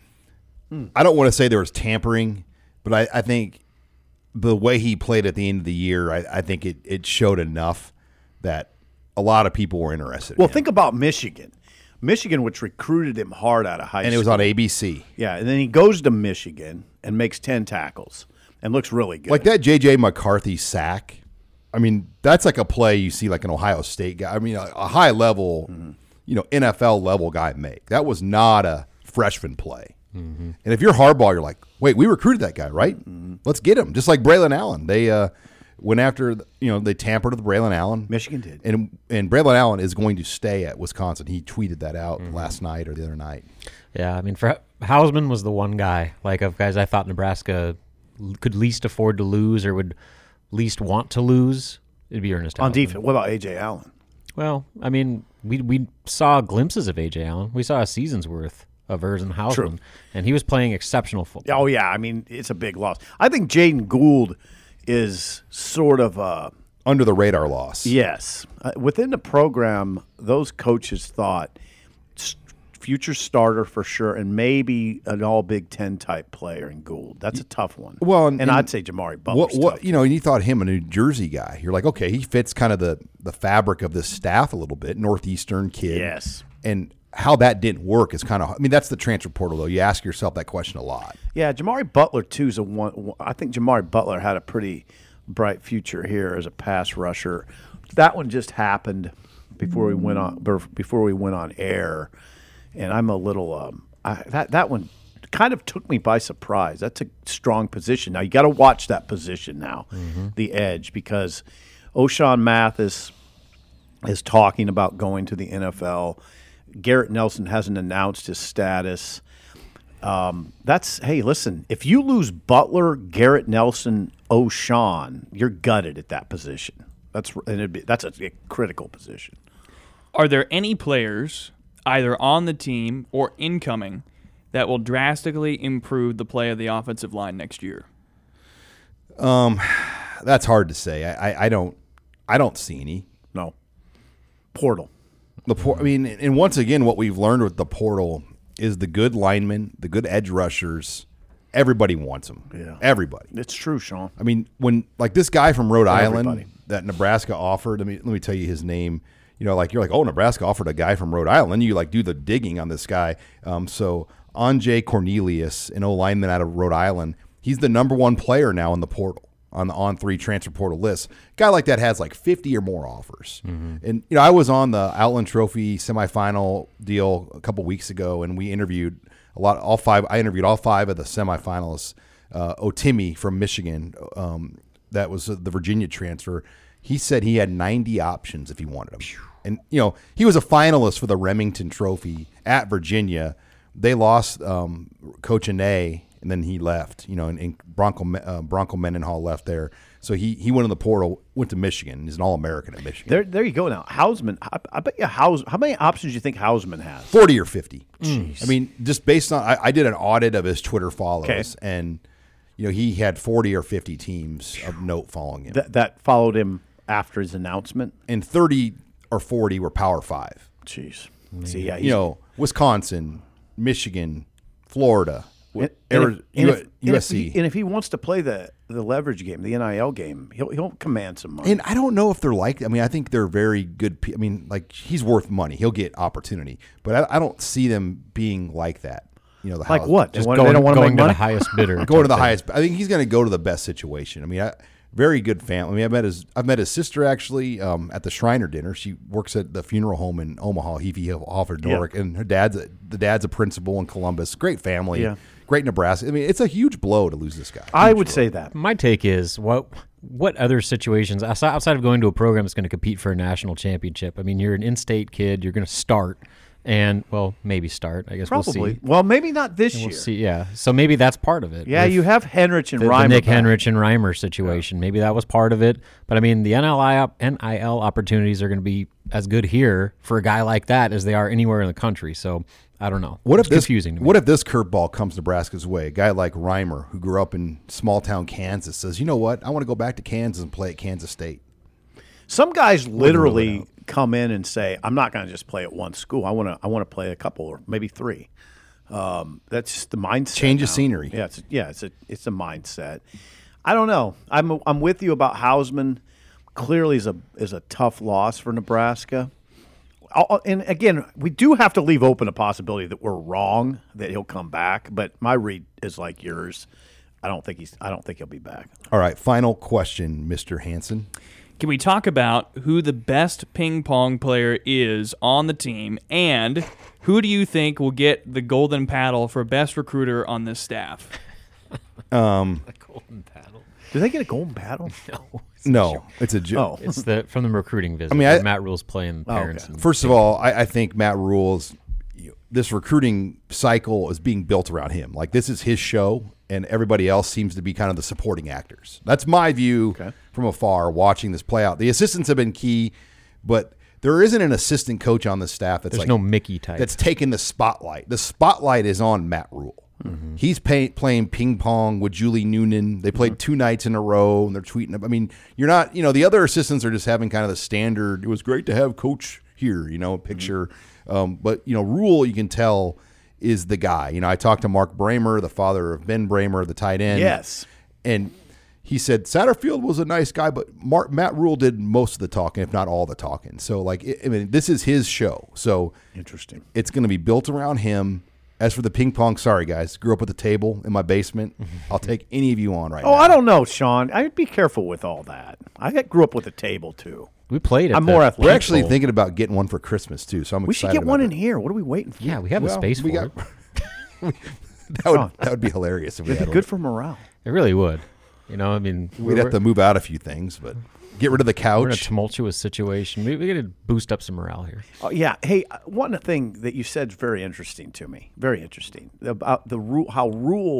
I don't want to say there was tampering, but I think the way he played at the end of the year, I think it showed enough that a lot of people were interested. Well, think about Michigan. Michigan, which recruited him hard out of high school. And it was on ABC. Yeah, and then he goes to Michigan and makes 10 tackles and looks really good. Like that J.J. McCarthy sack. I mean, that's like a play you see like an Ohio State guy. I mean, a high level, NFL level guy make. That was not a freshman play. Mm-hmm. And if you're Harbaugh, you're like, wait, we recruited that guy, right? Mm-hmm. Let's get him. Just like Braylon Allen. They went after, they tampered with Braylon Allen. Michigan did. And Braylon Allen is going to stay at Wisconsin. He tweeted that out last night or the other night. Yeah, I mean, for Hausman was the one guy, like of guys I thought Nebraska could least afford to lose or would least want to lose. It'd be Ernest Hausman. On defense, what about A.J. Allen? Well, I mean, we saw glimpses of A.J. Allen. We saw a season's worth of Ernest Hausman. True. And he was playing exceptional football. Oh, yeah. I mean, it's a big loss. I think Jaden Gould is sort of under the radar loss. Yes. Within the program, those coaches thought future starter for sure and maybe an all Big Ten type player in Gould. That's a tough one. Well, and I'd say Jamari Butler's tough. And you thought him a New Jersey guy. You're like, okay, he fits kind of the fabric of this staff a little bit, Northeastern kid. Yes. And how that didn't work is kind of, I mean, that's the transfer portal, though. You ask yourself that question a lot. Yeah, Jamari Butler, too, is I think Jamari Butler had a pretty bright future here as a pass rusher. That one just happened before we went on air, and I'm a little that one kind of took me by surprise. That's a strong position. Now, you got to watch that position now, the edge, because O'Shawn Mathis is talking about going to the NFL. Garrett Nelson hasn't announced his status. Hey, listen, if you lose Butler, Garrett Nelson, O'Shawn, you're gutted at that position. That's a critical position. Are there any players, either on the team or incoming, that will drastically improve the play of the offensive line next year? That's hard to say. I don't see any. No. Portal. I mean, and once again, what we've learned with the portal is the good linemen, the good edge rushers. Everybody wants them. Yeah, everybody. It's true, Sean. I mean, when like this guy from Rhode Island that Nebraska offered. Let me tell you his name. You're like, oh, Nebraska offered a guy from Rhode Island. You like do the digging on this guy. So Anjay Cornelius, an O-lineman out of Rhode Island, he's the number one player now in the portal. On the On3 transfer portal list. A guy like that has like 50 or more offers. Mm-hmm. And, I was on the Outland Trophy semifinal deal a couple weeks ago, and we interviewed I interviewed all five of the semifinalists. Otimi from Michigan, that was the Virginia transfer. He said he had 90 options if he wanted them. And, he was a mentalist for the Remington Trophy at Virginia. They lost Coach Ane, and then he left, and Bronco Mendenhall left there. So he went in the portal, went to Michigan. He's an All-American at Michigan. There you go now. Hausman, I bet you how many options do you think Hausman has? 40 or 50. Jeez. I mean, just based on I did an audit of his Twitter follows, and he had 40 or 50 teams of note following him. That followed him after his announcement? And 30 or 40 were Power 5. Jeez. See, yeah, Wisconsin, Michigan, Florida, USC. And if he wants to play the leverage game, the NIL game, he'll command some money. And I don't know if they're like. I mean, I think they're very good. I mean, like he's worth money. He'll get opportunity, but I don't see them being like that. Like what? Just they don't want to make money? The highest bidder. Go to the highest. I think he's going to go to the best situation. I mean, very good family. I mean, I've met his sister actually at the Shriner dinner. She works at the funeral home in Omaha, Hoffer-Doric, and the dad's a principal in Columbus. Great family. Yeah. Great Nebraska. I mean, it's a huge blow to lose this guy. I would say that. My take is what other situations outside of going to a program that's going to compete for a national championship? I mean, you're an in-state kid. You're going to start. And, maybe start. I guess probably. We'll see. Well, maybe not this year. We'll see, yeah. So maybe that's part of it. Yeah, you have Henrich and Reimer. The Nick Henrich and Reimer situation. Yeah. Maybe that was part of it. But, I mean, the NIL opportunities are going to be as good here for a guy like that as they are anywhere in the country. So, I don't know. It's confusing to me. What if this curveball comes Nebraska's way? A guy like Reimer, who grew up in small-town Kansas, says, you know what? I want to go back to Kansas and play at Kansas State. Some guys literally come in and say, I'm not going to just play at one school. I want to play a couple or maybe three. That's just the mindset. Change of scenery. Yeah, it's a mindset. I don't know. I'm with you about Hausman. Clearly is a tough loss for Nebraska. And again, we do have to leave open a possibility that we're wrong, that he'll come back. But my read is like yours. I don't think he'll be back. All right, final question, Mr. Hansen. Can we talk about who the best ping pong player is on the team, and who do you think will get the golden paddle for best recruiter on this staff? A golden paddle. Do they get a golden paddle? No, it's a joke. Oh. It's from the recruiting visit. Matt Rule's playing parents. Okay. First of all, I think Matt Rule's this recruiting cycle is being built around him. Like, this is his show, and everybody else seems to be kind of the supporting actors. That's my view from afar, watching this play out. The assistants have been key, but there isn't an assistant coach on the staff that's no Mickey type that's taking the spotlight. The spotlight is on Matt Rule. Mm-hmm. He's playing ping pong with Julie Noonan. They played 2 nights in a row, and they're tweeting up. I mean, you're not, the other assistants are just having kind of the standard, it was great to have coach here, picture. But, Rule, you can tell, is the guy. I talked to Mark Bramer, the father of Ben Bramer, the tight end. Yes. And he said Satterfield was a nice guy, but Matt Rule did most of the talking, if not all the talking. So, this is his show. So interesting. It's going to be built around him. As for the ping pong, sorry, guys. Grew up with a table in my basement. I'll take any of you on now. I don't know, Sean. I'd be careful with all that. I grew up with a table, too. We played it. I'm more athletic. We're actually thinking about getting one for Christmas, too, so I'm excited. We should get one in here. What are we waiting for? Yeah, we have a space for it. That would be hilarious if we had one. Good for morale. It really would. We'd have to move out a few things, but get rid of the couch. We're in a tumultuous situation. We got to boost up some morale here. Oh, yeah. Hey, one thing that you said is very interesting to me. Very interesting about the Rule, how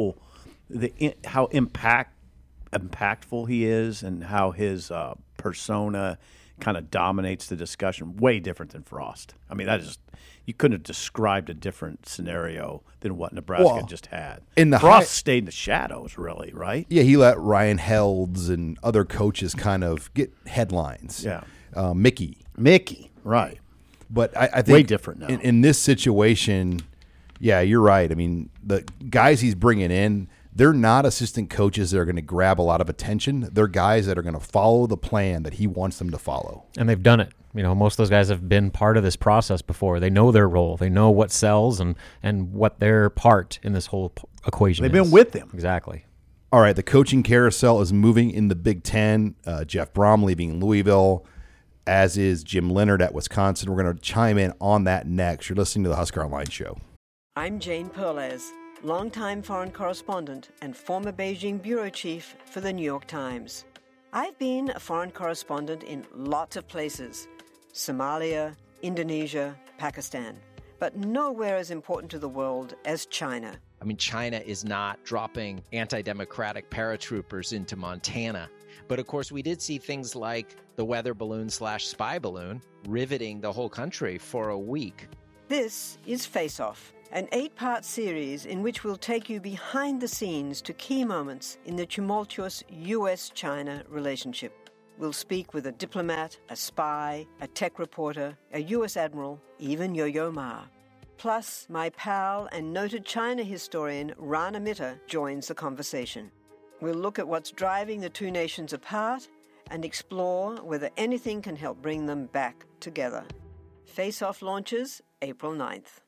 impactful he is, and how his persona kind of dominates the discussion. Way different than Frost. I mean, you couldn't have described a different scenario than what Nebraska just had. Frost stayed in the shadows, really, right? Yeah, he let Ryan Helds and other coaches kind of get headlines. Yeah. Mickey, right. But I think way different now. In this situation, yeah, you're right. I mean, the guys he's bringing in, they're not assistant coaches that are going to grab a lot of attention. They're guys that are going to follow the plan that he wants them to follow. And they've done it. Most of those guys have been part of this process before. They know their role. They know what sells and what their part in this whole equation is. They've been with them. Exactly. All right, the coaching carousel is moving in the Big Ten. Jeff Brom leaving Louisville, as is Jim Leonhard at Wisconsin. We're going to chime in on that next. You're listening to the Husker Online Show. I'm Jane Perlez, longtime foreign correspondent and former Beijing bureau chief for the New York Times. I've been a foreign correspondent in lots of places: Somalia, Indonesia, Pakistan, but nowhere as important to the world as China. I mean, China is not dropping anti-democratic paratroopers into Montana. But of course, we did see things like the weather balloon / spy balloon riveting the whole country for a week. This is Face Off, an 8-part series in which we'll take you behind the scenes to key moments in the tumultuous U.S.-China relationship. We'll speak with a diplomat, a spy, a tech reporter, a U.S. admiral, even Yo-Yo Ma. Plus, my pal and noted China historian Rana Mitter joins the conversation. We'll look at what's driving the two nations apart and explore whether anything can help bring them back together. Face Off launches April 9th.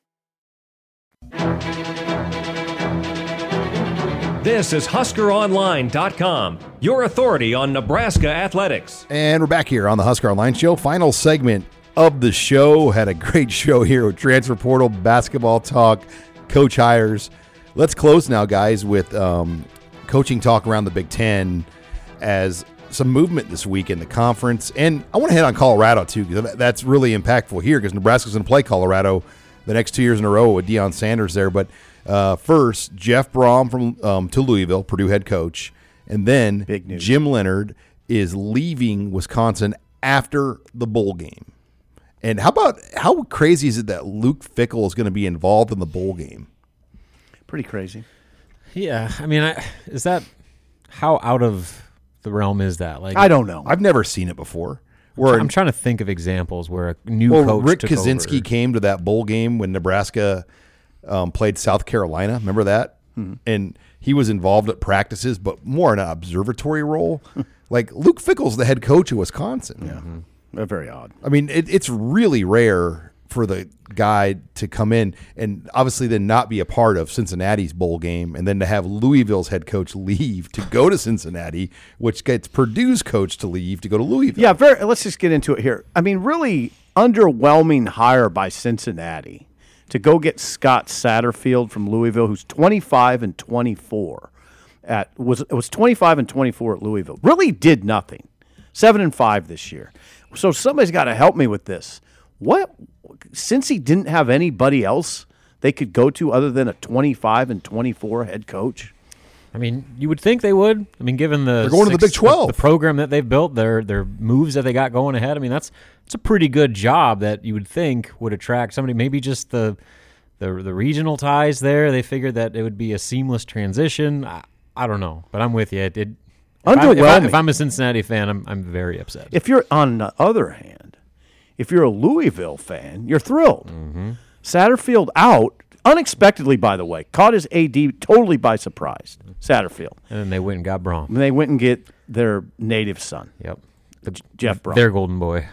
This is HuskerOnline.com, your authority on Nebraska athletics. And we're back here on the Husker Online Show. Final segment of the show. Had a great show here with transfer portal, basketball talk, coach hires. Let's close now, guys, with coaching talk around the Big Ten, as some movement this week in the conference. And I want to hit on Colorado, too, because that's really impactful here, because Nebraska's going to play Colorado the next 2 years in a row with Deion Sanders there. But first, Jeff Brom from to Louisville, Purdue head coach, and then Jim Leonhard is leaving Wisconsin after the bowl game. And how crazy is it that Luke Fickell is going to be involved in the bowl game? Pretty crazy. Yeah, I mean, how out of the realm is that? I don't know. I've never seen it before. I'm trying to think of examples where a new coach Rick took Kaczynski over. came to that bowl game when Nebraska played South Carolina. Remember that? Mm-hmm. And he was involved at practices, but more in an observatory role. Like Luke Fickell's the head coach of Wisconsin. Yeah, mm-hmm. Very odd. I mean, it's really rare for the guy to come in and obviously then not be a part of Cincinnati's bowl game, and then to have Louisville's head coach leave to go to Cincinnati, which gets Purdue's coach to leave to go to Louisville. Yeah, let's just get into it here. I mean, really underwhelming hire by Cincinnati to go get Scott Satterfield from Louisville, who's 25-24. It was 25-24 at Louisville. Really did nothing. 7-5 this year. So somebody's got to help me with this. What? Since he didn't have anybody else they could go to other than a 25-24 head coach? I mean, you would think they would. I mean, given they're going to the Big 12, the program that they've built, their moves that they got going ahead. I mean, it's a pretty good job that you would think would attract somebody. Maybe just the regional ties there. They figured that it would be a seamless transition. I don't know, but I'm with you. If I'm a Cincinnati fan, I'm very upset. If you're on the other hand, if you're a Louisville fan, you're thrilled. Mm-hmm. Satterfield out unexpectedly, by the way, caught his AD totally by surprise. Satterfield, and then they went and got Brom. And they went and get their native son. Yep, Jeff Brom, their golden boy.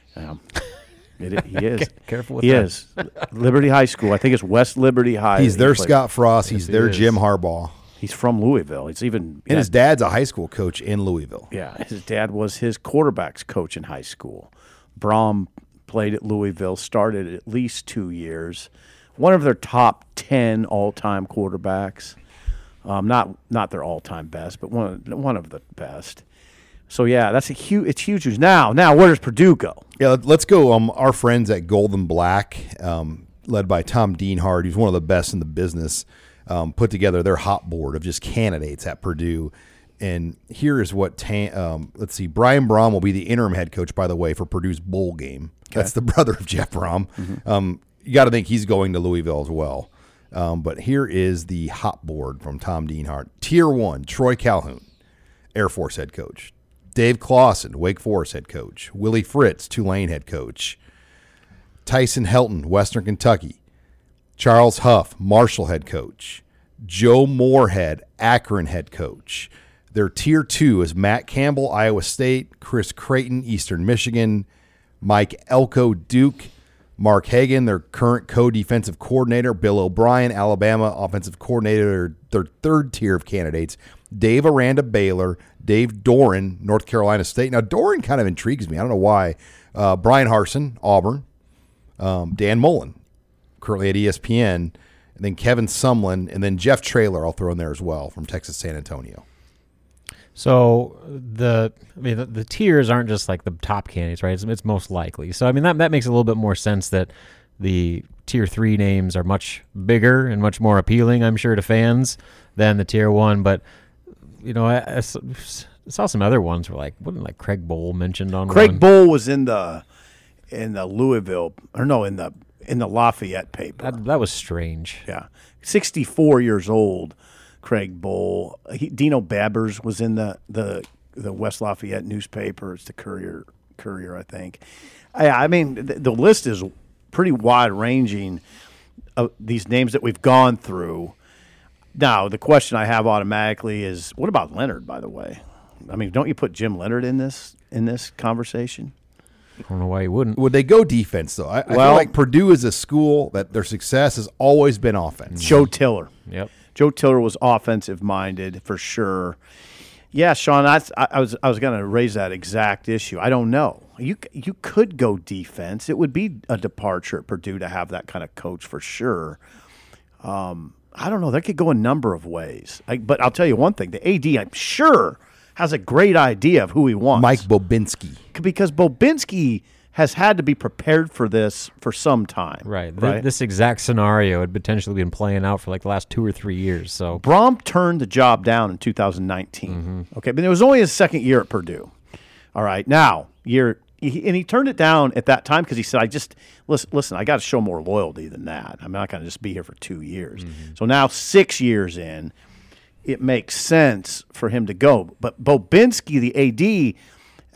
He is. Careful with that. He that. is. Liberty High School. I think it's West Liberty High. He's their Scott Frost. He's their Jim Harbaugh. He's from Louisville. It's even and his dad's a high school coach in Louisville. Yeah, his dad was his quarterback's coach in high school. Brom played at Louisville, started at least 2 years. One of their top 10 all-time quarterbacks. Not their all-time best, but one of the best. So yeah, it's huge news. Now where does Purdue go? Yeah, let's go. Our friends at Golden Black, led by Tom Dienhart, who's one of the best in the business, put together their hot board of just candidates at Purdue. And here is what let's see. Brian Brom will be the interim head coach, by the way, for Purdue's bowl game. Okay. That's the brother of Jeff Brom. Mm-hmm. You got to think he's going to Louisville as well. But here is the hot board from Tom Dienhart. Tier 1, Troy Calhoun, Air Force head coach. Dave Clawson, Wake Forest head coach. Willie Fritz, Tulane head coach. Tyson Helton, Western Kentucky. Charles Huff, Marshall head coach. Joe Moorhead, Akron head coach. Their Tier 2 is Matt Campbell, Iowa State. Chris Creighton, Eastern Michigan. Mike Elko, Duke. Mark Hagan, their current co-defensive coordinator. Bill O'Brien, Alabama offensive coordinator. Their third tier of candidates. Dave Aranda, Baylor. Dave Doran, North Carolina State. Now, Doran kind of intrigues me. I don't know why. Brian Harsin, Auburn. Dan Mullen, currently at ESPN. And then Kevin Sumlin. And then Jeff Traylor I'll throw in there as well from Texas San Antonio. So the tiers aren't just like the top candidates, right? It's most likely. So I mean that makes a little bit more sense that the Tier 3 names are much bigger and much more appealing, I'm sure, to fans than the Tier 1. But I saw some other ones where wasn't Craig Bowl mentioned on Craig one? Bowl was in the Louisville in the Lafayette paper. That was strange. Yeah, 64 years old. Craig Bowl. Dino Babbers was in the West Lafayette newspaper. It's the Courier, I think. I mean, the list is pretty wide-ranging of these names that we've gone through. Now, the question I have automatically is, what about Leonard, by the way? I mean, don't you put Jim Leonard in this conversation? I don't know why you wouldn't. Would they go defense, though? I feel like Purdue is a school that their success has always been offense. Joe Tiller. Yep. Joe Tiller was offensive-minded for sure. Yeah, Sean, I was going to raise that exact issue. I don't know. You could go defense. It would be a departure at Purdue to have that kind of coach for sure. I don't know. That could go a number of ways. But I'll tell you one thing. The AD, I'm sure, has a great idea of who he wants. Mike Bobinski. Because Bobinski has had to be prepared for this for some time. Right. This exact scenario had potentially been playing out for the last 2 or 3 years. So Brom turned the job down in 2019. Mm-hmm. Okay, but it was only his second year at Purdue. All right, now he turned it down at that time because he said, listen, I got to show more loyalty than that. I'm not going to just be here for 2 years. Mm-hmm. So now 6 years in, it makes sense for him to go. But Bobinski, the AD,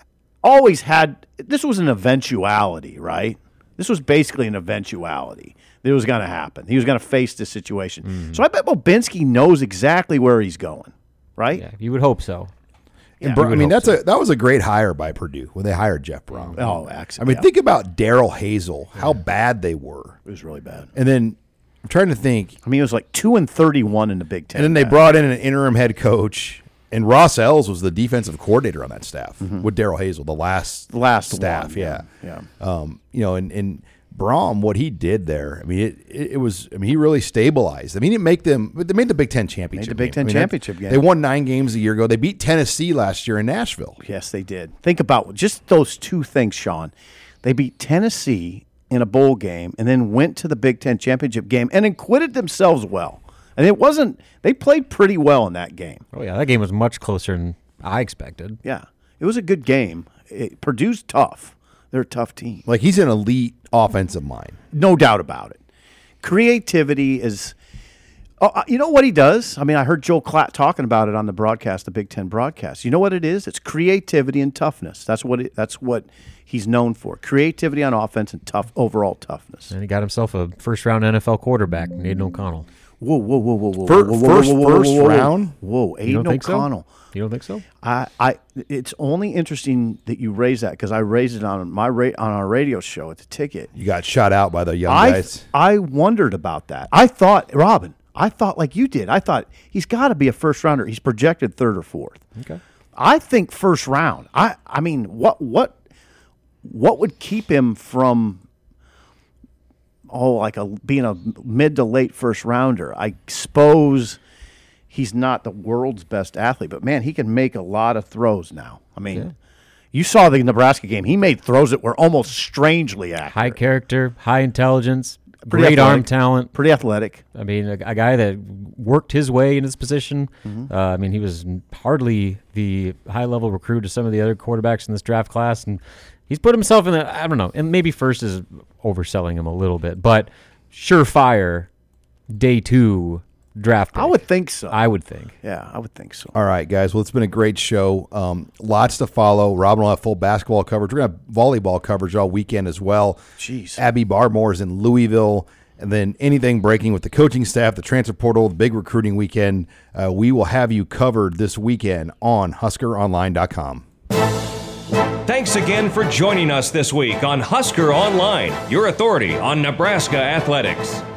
always had, this was an eventuality, right? This was basically an eventuality that it was going to happen. He was going to face this situation. So I bet Bobinski knows exactly where he's going, right? Yeah, you would hope so. Yeah, I mean, that was a great hire by Purdue when they hired Jeff Brom. Oh, excellent. I mean, think about Darrell Hazel, how bad they were. It was really bad. And then I'm trying to think. I mean, it was like 2-31 in the Big Ten. And then they brought in an interim head coach, and Ross Ells was the defensive coordinator on that staff with Darrell Hazel, the last staff. One, yeah. And Brom, what he did there, I mean, it was. I mean, he really stabilized. I mean, he didn't make them. They made the Big Ten championship. Championship game. They won 9 games a year ago. They beat Tennessee last year in Nashville. Yes, they did. Think about just those two things, Sean. They beat Tennessee in a bowl game, and then went to the Big Ten championship game and acquitted themselves well. And it wasn't. They played pretty well in that game. Oh yeah, that game was much closer than I expected. Yeah, it was a good game. Purdue's tough. They're a tough team. Like, he's an elite offensive mind. No doubt about it. Creativity is you know what he does? I mean, I heard Joel Klatt talking about it on the broadcast, the Big Ten broadcast. You know what it is? It's creativity and toughness. That's what he's known for. Creativity on offense and overall toughness. And he got himself a first-round NFL quarterback, Aiden O'Connell. Whoa. First round? Whoa, Aiden O'Connell. You don't think so? It's only interesting that you raise that because I raised it on our radio show at the Ticket. You got shot out by the young guys. I wondered about that. I thought like you did. I thought he's got to be a first rounder. He's projected 3rd or 4th. Okay. I think first round. I mean, what would keep him from being a mid to late first rounder? I suppose he's not the world's best athlete, but man, he can make a lot of throws now. I mean, you saw the Nebraska game. He made throws that were almost strangely accurate. High character, high intelligence, pretty great athletic, arm talent. Pretty athletic. I mean, a guy that worked his way in his position. I mean, he was hardly the high-level recruit to some of the other quarterbacks in this draft class, and he's put himself in I don't know, and maybe first is overselling him a little bit, but surefire day 2 draft pick. I would think so. I would think. Yeah, I would think so. All right, guys. Well, it's been a great show. Lots to follow. Robin will have full basketball coverage. We're going to have volleyball coverage all weekend as well. Jeez. Abby Barmore is in Louisville. And then anything breaking with the coaching staff, the transfer portal, the big recruiting weekend. We will have you covered this weekend on HuskerOnline.com. Thanks again for joining us this week on Husker Online, your authority on Nebraska athletics.